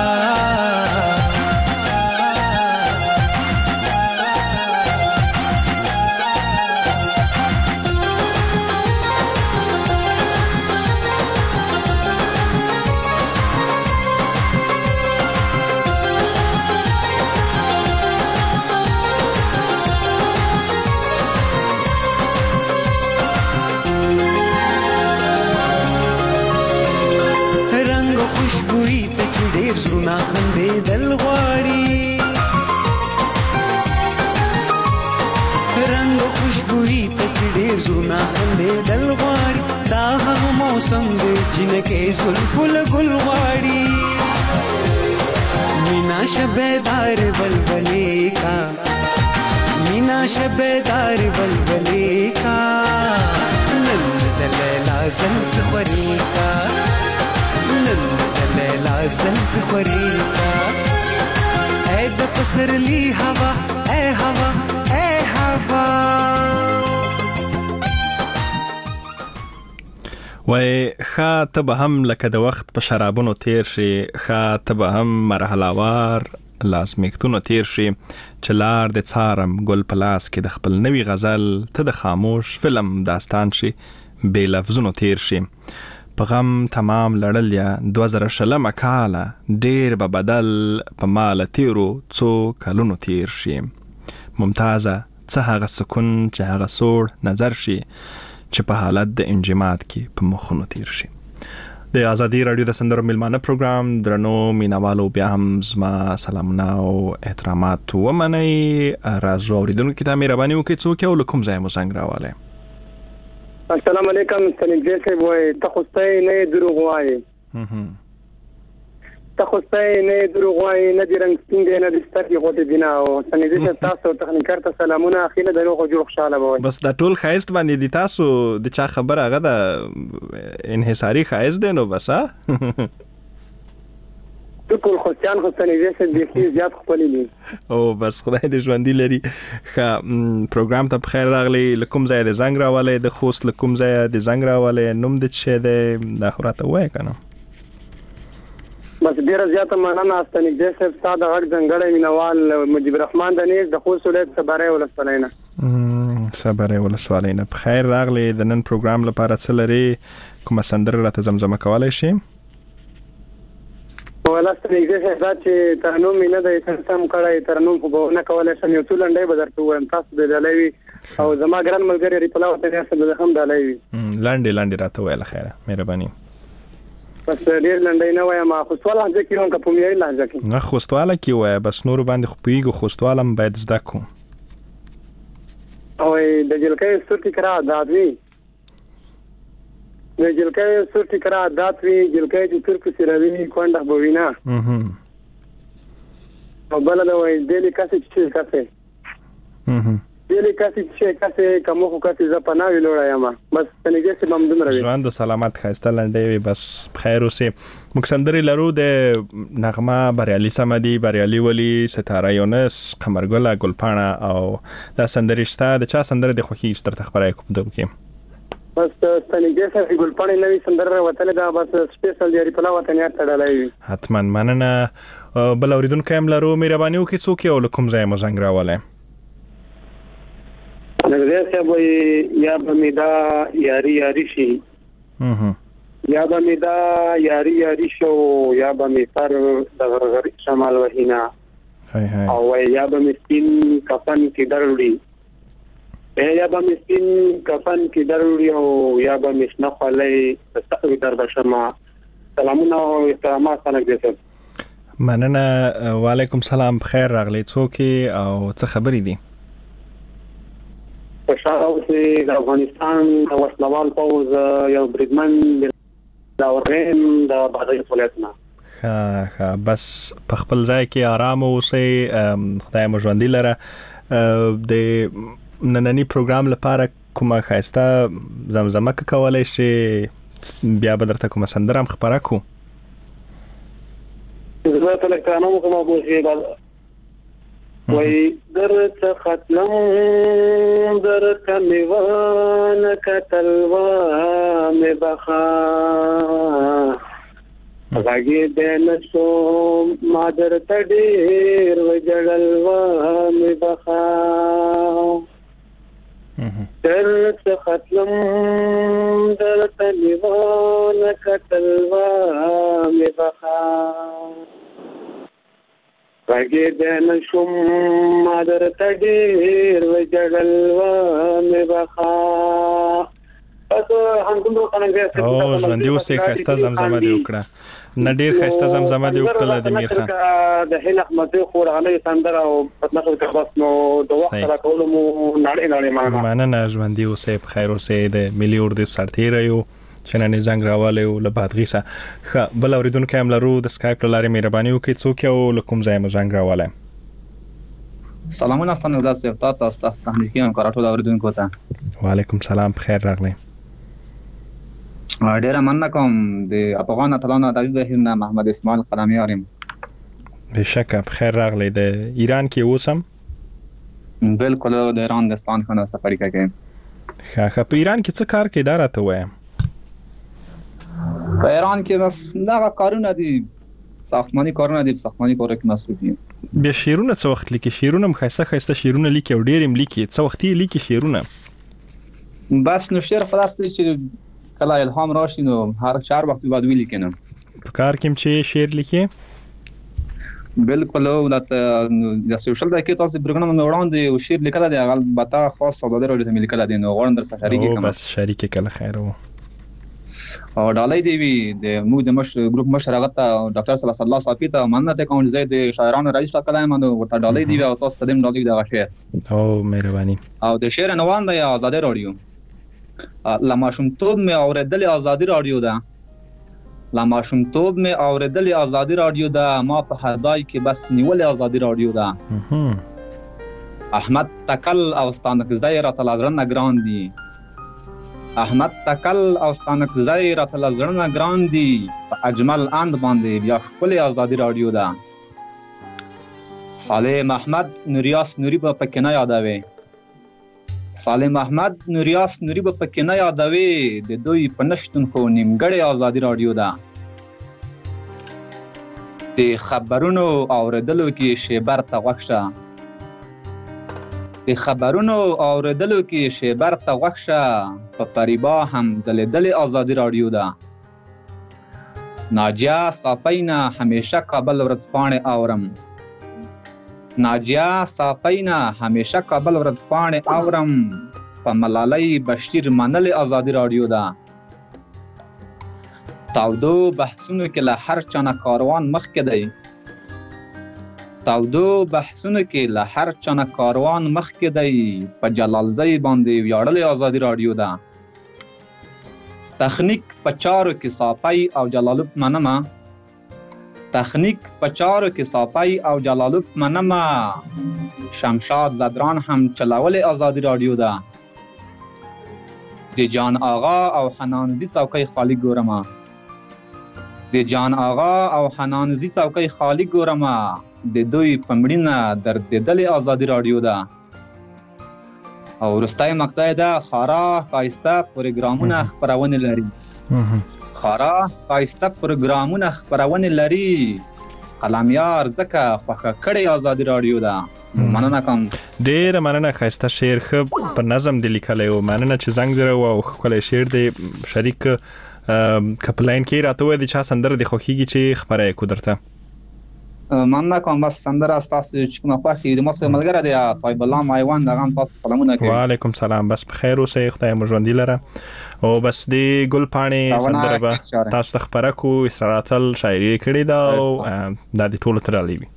Speaker 14: زړونه خندېدل غواړي رنګ خوشبويي ته چې ډېر زړونه خندېدل غواړي دا هغه موسم دی جنکې زلفو له ګل غواړي مینا شبهدار بلبلې کا مینا شبهدار بلبلې کا نن د لیلا زلف خوري کا نن لیلا زلف خوری کا اے د پسرلی هوا اے هوا اے هوا
Speaker 4: وای خا ته به هم لکه د وخت په شرابونو تیر شي خا ته به هم مرحلهوار لازمیکتونو تیر شي چلار د څارم ګل پلاس کې د خپل نوی غزل ته د خاموش فلم داستان شي بے لفظونو تیر شي په غم تمام لړل یا 2000 کاله ډیر به بدل په مال تیرو څو کلونو تیر شي ممتازه څه هغه سکون چې هغه سوړ نظر شي چې په حالت د انجماد کې په مخونو تیر شي د ازادي رادیو د سندرو میلمانه پروګرام درنو مینوالو بیا هم زما سلامونه او احترامات ومنئ راځو اوریدونکو ته مهرباني وکړئ څوک یو له کوم ځای مو څنګه راوالی
Speaker 12: السلام علیکم سنجدې صاحب وای ته خوستای نه دروغ وای ته خوستای نه دروغ وای نه د رنگ څنګه نه د سترګې غوټه دینا او سنجدې صاحب تاسو تخنیکر ته سلامونه اخیله دروغ جوړ خوشاله وای
Speaker 4: بس دا ټول خایست باندې دي تاسو د چا خبر هغه د انحصاري خایست دی نو بس
Speaker 12: ټول خوستیان خو سنجدې صاحب د زیات خپل دي
Speaker 4: او بس خدای دې ژوندۍ لري پروګرام ته بخیر راغلی لکم ځای د زنګ راواله د خوست لکم ځای د زنګ راواله نوم د څه د اخراته وای کنه
Speaker 12: بس ډیر زیاته مننه سنجدې صاحب ساده غږ ځنګړې مینوال مجيب الرحمن د نیز د خوست ولایت صبره ولسوالینه
Speaker 4: صبره ولسوالینه بخیر راغلی د نن پروګرام لپاره څه لري کومه سندره راته زمزمه کولای شي
Speaker 12: ولاسته دې چې ترنوم مینه د ترسم کړای ترنوم خو نه کولای شم یو ټول لنډي بدرته وایم تاسو د دلوي او زما ګران ملګری ریپلاو ته تاسو د هم دلوي
Speaker 4: لنډي راته وایله خیره مهرباني
Speaker 12: بس ډیر لنډي نه وایم خو سوال هغه کې هم کوم یې لهجه کې
Speaker 4: نه خوستواله کې وای بس نور باندې خو پیګو خوستوالم باید زده کو
Speaker 12: او د جلکې سورتي کرا عادت وی د جلکې سورتي کرا عادت وی جلکې چې ترک سیروي کونډه بوینا او بل دا وای دلی کاسه چې کاسه دلی کاسه چې کاسه کومه کاسه ز پناوي لوړایم بس تنګه سه ممدن روي
Speaker 16: ژوند سلامت خاسته لنډي بس بخیر اوسه مکسندري لرو د نغمه بریالي سمدي بریالي ولي ستاره یونس قمرګل ګلپاڼه او دا سندريشته د چا سندره د خوخي تر تخبرای کوم دوم کې
Speaker 12: بس تنګه سه ګلپاڼه نوې سندره وتل دا بس سپیشل دی په لوته نه تړلای
Speaker 16: حتما مننه بل اوریدونکو هم لرو مهرباني وکړئ څوک یو لکم ځای مزنګ راواله
Speaker 12: نګدې څه وای یا بمیدا یاري شي یا بمیدا یاري شو یا بمی پر د غرغر شمال وهینا او یا بمی سپین کفن کې دروړي یا بمی سپین کفن کې دروړي او یا بمی شنخلې تستوي در بشما سلامونه او احترامات څنګه
Speaker 16: مننه وعلیکم سلام بخیر راغلی څوک او څه خبرې دي
Speaker 12: خوشاله اوسئ د افغانستان د وسلوال پوځ یو بریدمن د اورین د بادغیس ولایتنا
Speaker 16: ښه بس په خپل ځای کې آرام اوسئ خدای مو ژوندي لره د نننی پروګرام لپاره کومه ښایسته زمزمه کولای شي بیا به درته کومه سندره هم خپره کړو
Speaker 12: زه ته لکه نو کومه بوشي وای درت ختم درت میوان کتلوا می بخا غږی دین سو مادر تډیر وجړلوا می بخا درت ختم درت میوان کتلوا می بخا غږی دین شوم مادر تډیر وجړلوا می بخا تاسو همدومره څنګه
Speaker 16: او ژوندۍ اوسې ښایسته زمزمه دی وکړه نه ډیر ښایسته زمزمه دی وکړه د میر خان
Speaker 12: د هیل احمد خور غلې سندره او پتنخل کباس نو د وخت راکول مو نړۍ
Speaker 16: مننه ژوندۍ اوسې په خیر اوسې د ملي اردو سرتیره یو شننې زنګ راواله او له بادغیسه ښه بل اوریدونکو هم لرو د سکایپ لارې مهرباني وکړئ څوک یو لکم ځای مو زنګ راواله
Speaker 17: سلامونه ستاسو نظر سیف تاسو تخنیکی همکارا ټول اوریدونکو ته
Speaker 16: وعلیکم سلام بخیر راغلی
Speaker 17: ډیر مننه کوم د افغان اتلانو ادبي بهیر نه محمد اسماعیل قلمیار يم
Speaker 16: بشکه بخیر راغلی د ایران کې اوسم
Speaker 17: بالکل د ایران د اسپان خانه سفر کوي
Speaker 16: ښه په ایران کې څه کار کوي دا راته وایم
Speaker 17: په ایران کې بس دا کارونه دي ساختماني کارونه دي ساختماني کار کې مصروف یم
Speaker 16: بیا شیرونه څه وخت لیکي شیرونه مخایسته شیرونه لیکي او ډیر لیکي څه وخت لیکي شیرونه
Speaker 17: بس نو شعر خلاص دي چې کله الهام راشي نو هر 4 وخت بعد ویل کېنم
Speaker 16: په کار کې چې شعر لیکي
Speaker 17: بالکل او د سوشل د کې تاسو برګنم نو وړاندې او شعر لیکل دي البته خاص صدر او د لیکل دي نو غوړم در سره شریک کوم
Speaker 16: بس شریک کله خیر وو
Speaker 17: او ډالۍ دی وی د موږ د ګروپ مشر هغه ته ډاکټر صلی الله صافی ته مننه کوم چې د شاعرانو رئیس ټاکلای مانو ورته ډالۍ دی او تاسو تدیم ډالۍ دی غشیر
Speaker 16: او مهرباني
Speaker 17: او د شعر نوان د آزادی رادیو لماشومتوب می اوریدل آزادی رادیو ده لماشومتوب می اوریدل آزادی رادیو ده ما په هدای کې بس نیول آزادی رادیو ده احمد تکل او ستانک زیرت لازرن ګران دی احمد تکل او ستانک زیرت لازرن ګران دی په اجمل اند باندې بیا خپل آزادی رادیو ده صالح محمد نوریاس نوری په پکې نه یادوي صالح محمد نوریاس نوری په پکې نه یادوي د دوی په نشتون خو نیمګړی آزادی رادیو ده د خبرونو اوریدلو کې شیبر ته غوښه د خبرونو اوریدلو کې شیبر ته غوښه په پریبا هم ځلېدلې آزادی رادیو ده ناجیه صافینا همیشه کابل ورځپاڼې اورم ناجیه صافینا همیشه کابل ورځپاڼې اورم په ملالۍ بشیر منلې آزادی رادیو ده تاودو بحثونو کې له هر چا نه کاروان مخکې دی تاودو بحثونو کې له هر چانه کاروان مخکې دی په جلالزی باندې ویاړلې ازادي رادیو ده. تخنیک په چارو کې صافی او جلالوب منمه. تخنیک په چارو کې صافی او جلالوب منمه. شمشاد زدران هم چلولې ازادي رادیو ده. د جان آغا او حنانزی څوکۍ خالی ګورمه. د جان آغا او حنانزی څوکۍ خالی ګورمه. د دوی په مړینه دردېدلې ازادي رادیو ده. او وروستی مقطع ده خورا ښایسته پروګرامونه خپرونې لري. خورا ښایسته پروګرامونه خپرونې لري. قلمیار ځکه خوښه کړې ازادي رادیو ده. مننه کوم.
Speaker 16: ډېره مننه. ښایسته شعر ښه په نظم دی لیکلی و. مننه چې زنګ زره و او ښکلی شعر دی. شریک که په لاین کې راته ووایي د چا سندره دې خوښېږي چې خپره یې کړو درته؟
Speaker 17: مننه کوم. بس سندره ستاسو چې کومه خوښه د مو ملګری دی طیب الله مایوان دغه هم تاسو سلامونه کوي.
Speaker 16: وعلیکم سلام. بس په خیر اوسئ. خدای مو ژوندي لره. او بس د ګل پاڼې سندره به تاسو ته خپره کړو. اسراراتل شاعري یې کړې ده او دا د ټولو ته رالی وي.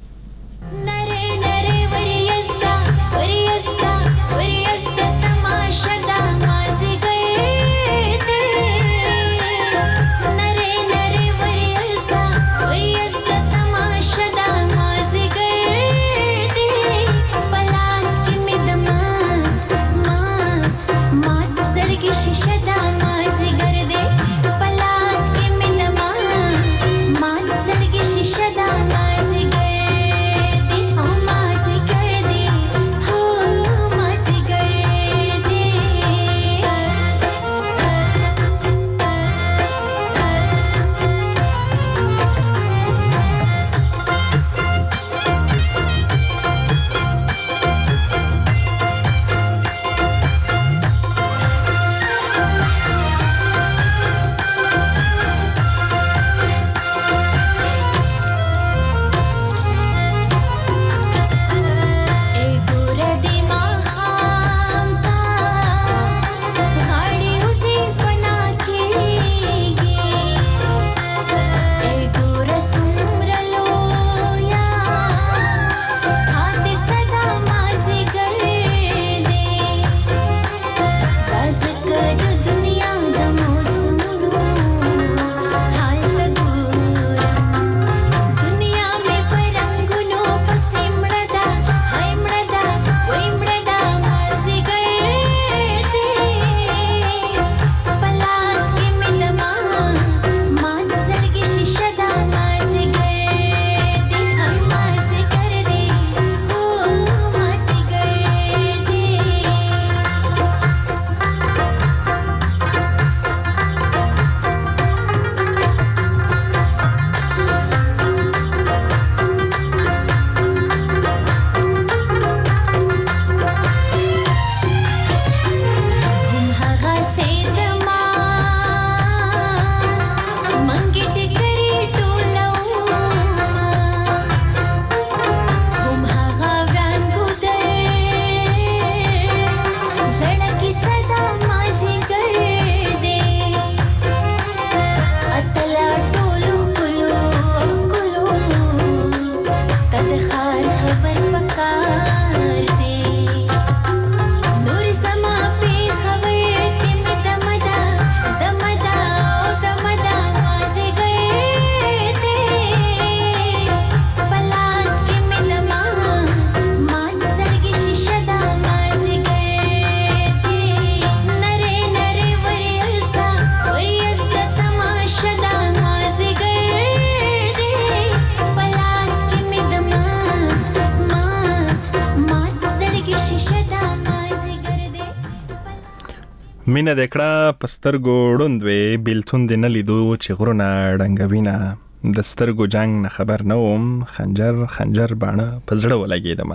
Speaker 16: مینه د کړه پسترګو ډوندوي بیلتون د نه لیدو چې غرونه ډنګوینه د سترګو جنگ نه خبر نه وم خنجر باڼه په زړه ولګېدم.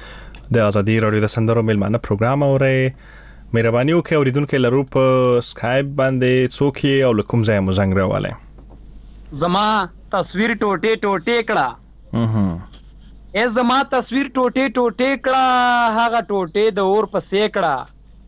Speaker 16: د ازادي رادیو د سندرو میلمانه پروګرام اورئ. مهرباني وکړئ اوریدونکو لرو په سکایپ باندې څوک او لکم ځای مو زنګ راواله.
Speaker 18: زما تصویر ټوټه ټوټه کړه. زما تصویر ټوټه ټوټه کړه هغه ټوټه د اور په سیکړه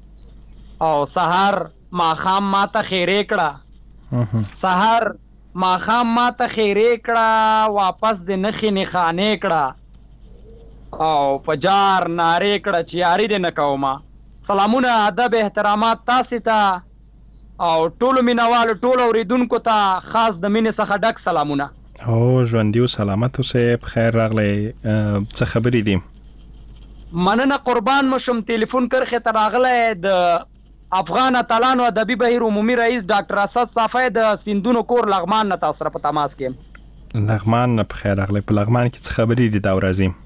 Speaker 18: او سحر ماخام ماته خیره کړه. سحر ماخام ماته خیره کړه واپس د نخې نه خانه کړه. او په جار نارې کړه چې یاري دې نه کومه. سلامونه ادب احترامات تاسې ته او ټولو مینوالو ټولو اوریدونکو ته خاص د مینې څخه ډک سلامونه.
Speaker 16: او ژوندي او سلامت اوسئ. بخیر راغلی. څه خبرې دي؟
Speaker 18: مننه قربان مشم. ټلیفون کرښې ته راغلی د افغان اتلانو ادبي بهیر عمومي رئیس ډاکټر اسد صافی د سیندونو کور لغمان نه تاسو سره په تماس کې.
Speaker 16: لغمان نه بخیر راغلی. په لغمان کې څه خبرې دي دا ورځې؟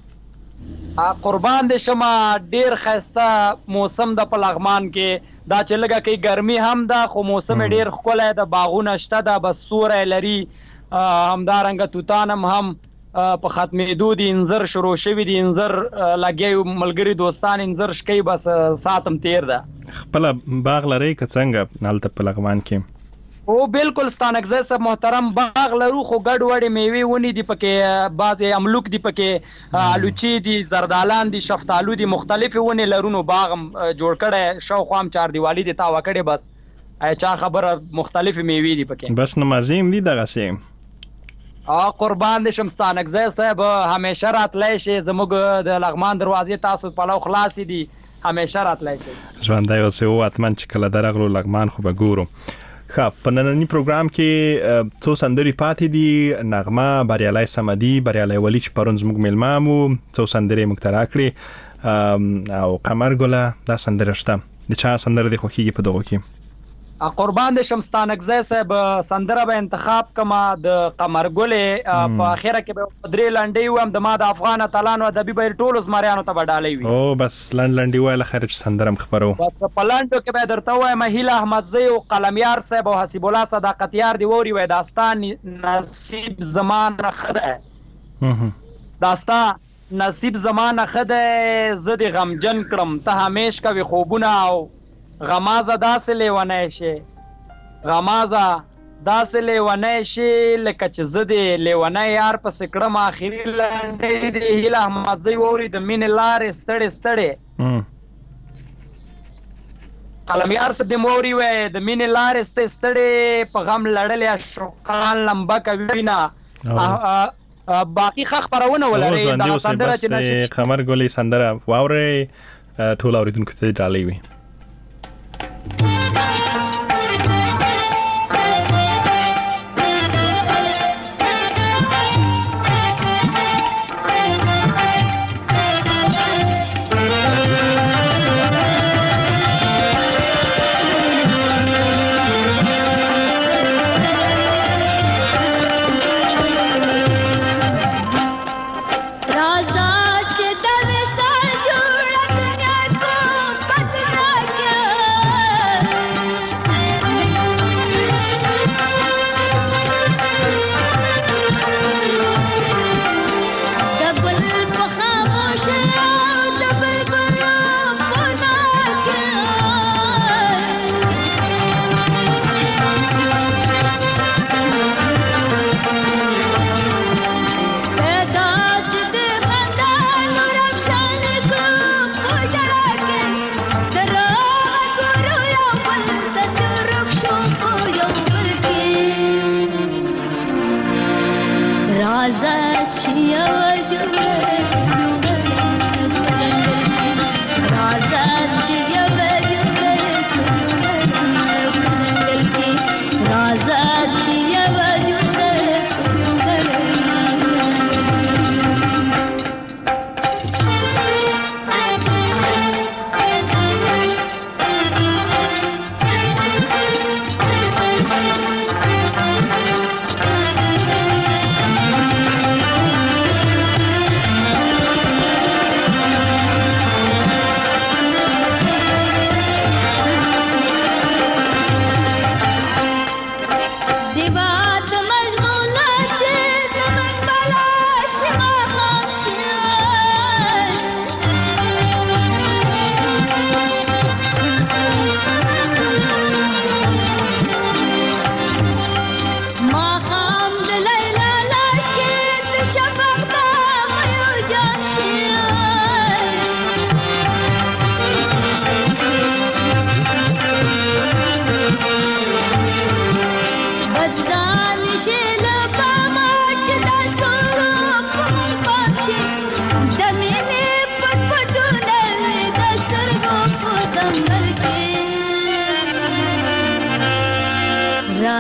Speaker 18: قربان دې شمه ډیر ښایسته موسم د په لغمان کې. دا چې لږه کوي ګرمي هم ده خو موسم ډیر ښکلی د باغونه شته ده بس سوری لري. همدارنګه توتان هم په ختمېدو دي. انځر شروع شوي دي. انځر لګیا ملګري دوستان انځر شکوي بس ساعت هم تیر ده.
Speaker 16: خپله باغ لرئ که څنګه هلته په لغمان کې؟
Speaker 18: او بالکل ستانکزی صاحب محترم باغ لرو خو ګډ وړې میوې ونې دي پکې. بعضې املوک دي پکې، الوچي دي، زردالان دي، شفتالو دي، مختلفې ونې لرو. نو باغ هم جوړ کړی شاوخوا هم چاردیوالي دې تاوه کړې بس چا خبره مختلفې میوې دي پکې.
Speaker 16: بس نمازې هم دي دغسې؟
Speaker 18: قربان دې شم ستانکزی صاحب همیشه راتلی شي. زموږ د لغمان دروازې تاسو پلو خلاصې دي. همیشه راتلی شي.
Speaker 16: ژوندی اوسئ. او حتما چې کله درغلو لغمان خو به ګورو. په نننی پروګرام کې څو سندرې پاتې دي. نغمه، بریالی صمدي، بریالی ولی چې پرون زموږ میلمه مو څو سندرې موږ ته راکړې او قمر ګله دا سندره شته. د چا سندره دې خوښېږي په دغو کې؟
Speaker 18: قربان دې شم ستانکزی صاحب سندره به انتخاب کما د قمر ګلې. په اخره کې به درې لنډۍ ویم. د ما د افغان اتلانو ادبي بهیر ټولو زمریانو ته به ډالۍ وي.
Speaker 16: او بس لنډ لنډۍ وایه خیر چې سندره هم خپرو.
Speaker 18: بس په لنډو کې به درته ووایم هیله احمدزی او قلمیار صاحب او حسیب الله صداقتیار دې واوري. وایي داستان نصیب زمان ښه دی. داستان نصیب زمان ښه دی. زه دې غمجن کړم ته همیش کوي خوبونه او غمازه داسې لیونی شي. غمازه داسې لیونی شي لکه چې زه دې لیونی یار پسې کړم. آخري لنډۍ دې هیله احمدزی واوري د مینې لارې ستړې ستړې. قلمیار صاحب دې واوري وایي د مینې لارې ستړې ستړې په غم لړلې عاشقان لمبه کوي نه. باقي ښه خپرونه ولرئ. دغه سندره چې نشي
Speaker 16: قمر ګلې سندره واورئ ټول اورېدونکو ته ډالۍ وي.
Speaker 19: राजा च दवे साल जोड़ दुनिया को बदला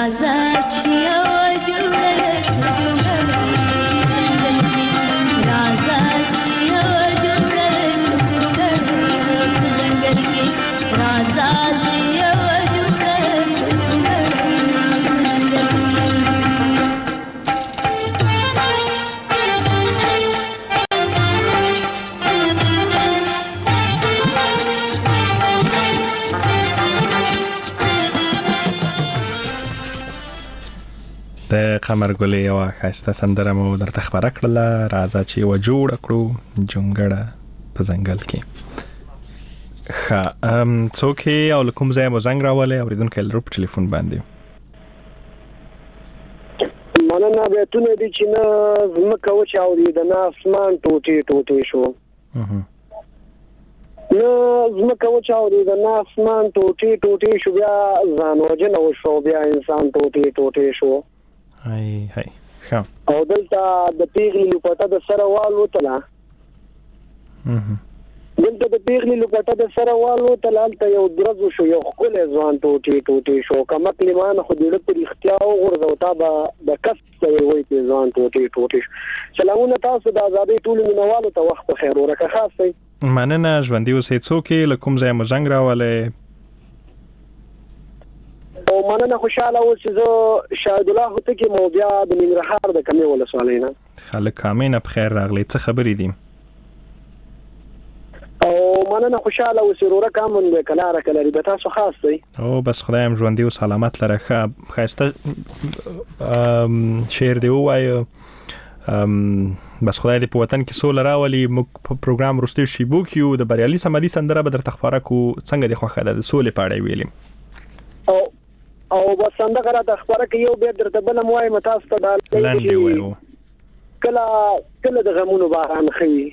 Speaker 19: राजा छिया जुड़ल राजा छिया जुड़ल जंगल के राजा छिया
Speaker 16: د قمرګلې یو ښایسته سندره مو درته خبره کړله، راځه چې یوه جوړه کړو جونګړه په ځنګل کې. ښه څوک یې او له کوم ځایه مو زنګ راولی؟ اورېدونکی لرو په ټلیفون باندې.
Speaker 12: مننه. بیتونه دي چې نه ځمکه وچاودېده نه اسمان ټوټې ټوټې شو، نه ځمکه وچاودېده نه اسمان ټوټې ټوټې شو، بیا ځان وژنه وشو، بیا انسان ټوټې ټوټې شو.
Speaker 16: هی هی ښه.
Speaker 12: او دلته د پیغلې لوپټه د سره والوتله، دلته د پیغلې لوپټه د سره والوتله، هلته یو درز وشو، یو ښکلی ځوان ټوټې ټوټې شو. کمقلې مانه خو د زړه په رښتیا وغورځو، تا به د کس سوی وایي چې ځوان ټوټې ټوټې شو. سلامونه تاسو د ازادۍ ټولو مینوالو ته، وخت په خیر. ورکه خاص دی.
Speaker 16: مننه. ژوندي اوسئ. څوک یې له کوم ځایه مو زنګ راولی؟
Speaker 12: او مننه. خوشحاله اوس چې زه شاهد الله هوتکی مو بیا د ننګرهار د کمې ولسوالۍ نه.
Speaker 16: خلک کامینه په خیر راغلی. څه خبرې دي؟
Speaker 12: او مننه. خوشحاله اوس ورورک امن دی، کلاره کلري به تاسو خاص دی.
Speaker 16: او بس خدای هم ژوندي او سلامت لره. ښه ښایسته شعر دی ووایه. بس خدای دې په وطن کې سوله راولي. موږ په پروګرام وروستیو شیبو کې یو. د بریالي صمدي سندره به درته خپاره کړو. څنګه دې خوښه ده؟ د سولې په اړه یې ویلي.
Speaker 12: او بس څنګه راته خبره کې یو بیا درته بل مو وایم تاسو ته.
Speaker 16: لاندې وایو
Speaker 12: کله د غمونو باران خوي،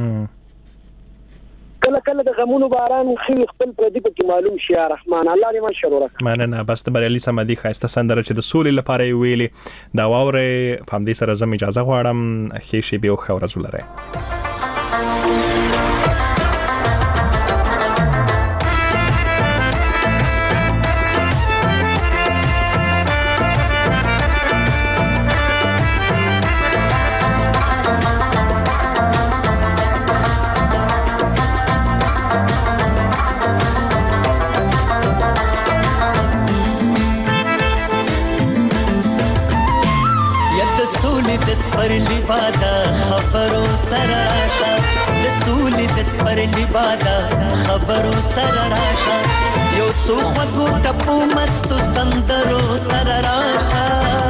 Speaker 12: کله د غمونو باران خوي، خپل پردي پکې معلوم شي. یا رحمان الله دې من شر ورکړي.
Speaker 16: مننه. بس د بریالي صمدي ښایسته سندره چې د سولې لپاره یې ویلي دا واورئ. په همدې سره زه اجازه غواړم. ښې شېبې او ښه ورځ ولرئ.
Speaker 14: خبرو سره راشه د سولې د سپرلي بادا خبرو سره راشه یو څو خوږو ټپو مستو سندرو سره راشه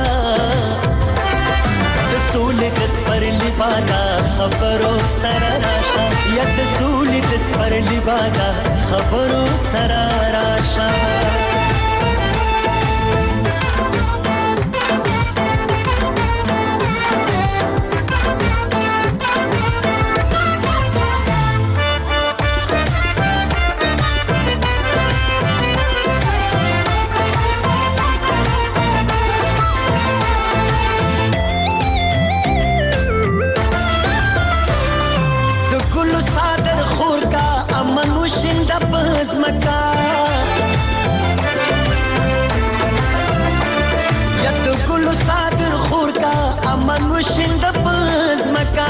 Speaker 14: د سولې د سپرلي بادا خبرو سره راشه یا د سولې د سپرلي بادا خبرو سره راشه شند پزمکا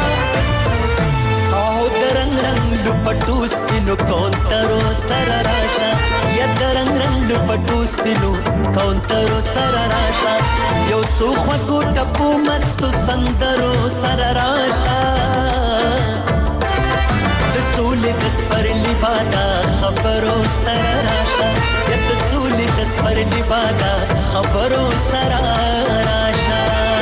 Speaker 14: او درنګ رنگ لپټوس پینو کونترو سر راشا یا درنګ رنگ لپټوس پینو کونترو سر راشا یو څو خوږو ټپو مستو سندرو سر راشا د سولې د سپرلي بادا خبرو سر راشا یا د سولې د سپرلي بادا خبرو سر راشا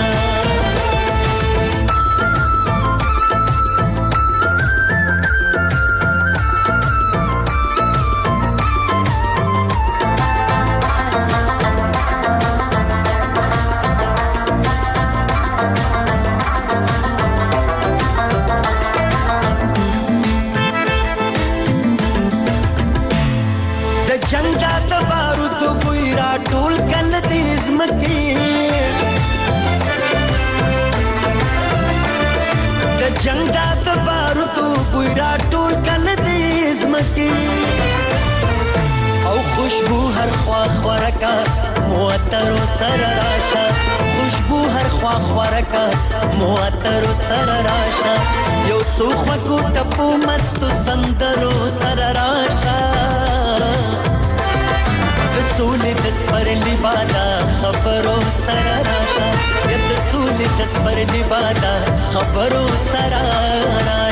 Speaker 14: جنگ دا تبارو تو بویرا ټول کله دې زمکی او خوشبو هر خوا خورکا
Speaker 20: مواتر سر راشه خوشبو هر خوا خورکا مواتر سر راشه یو څو خوږو ټپو مستو سندرو سر راشه د سولې د سپرلي بادا خبرو سر راشه د سولې د سپرلي بادا خبرو سر راشه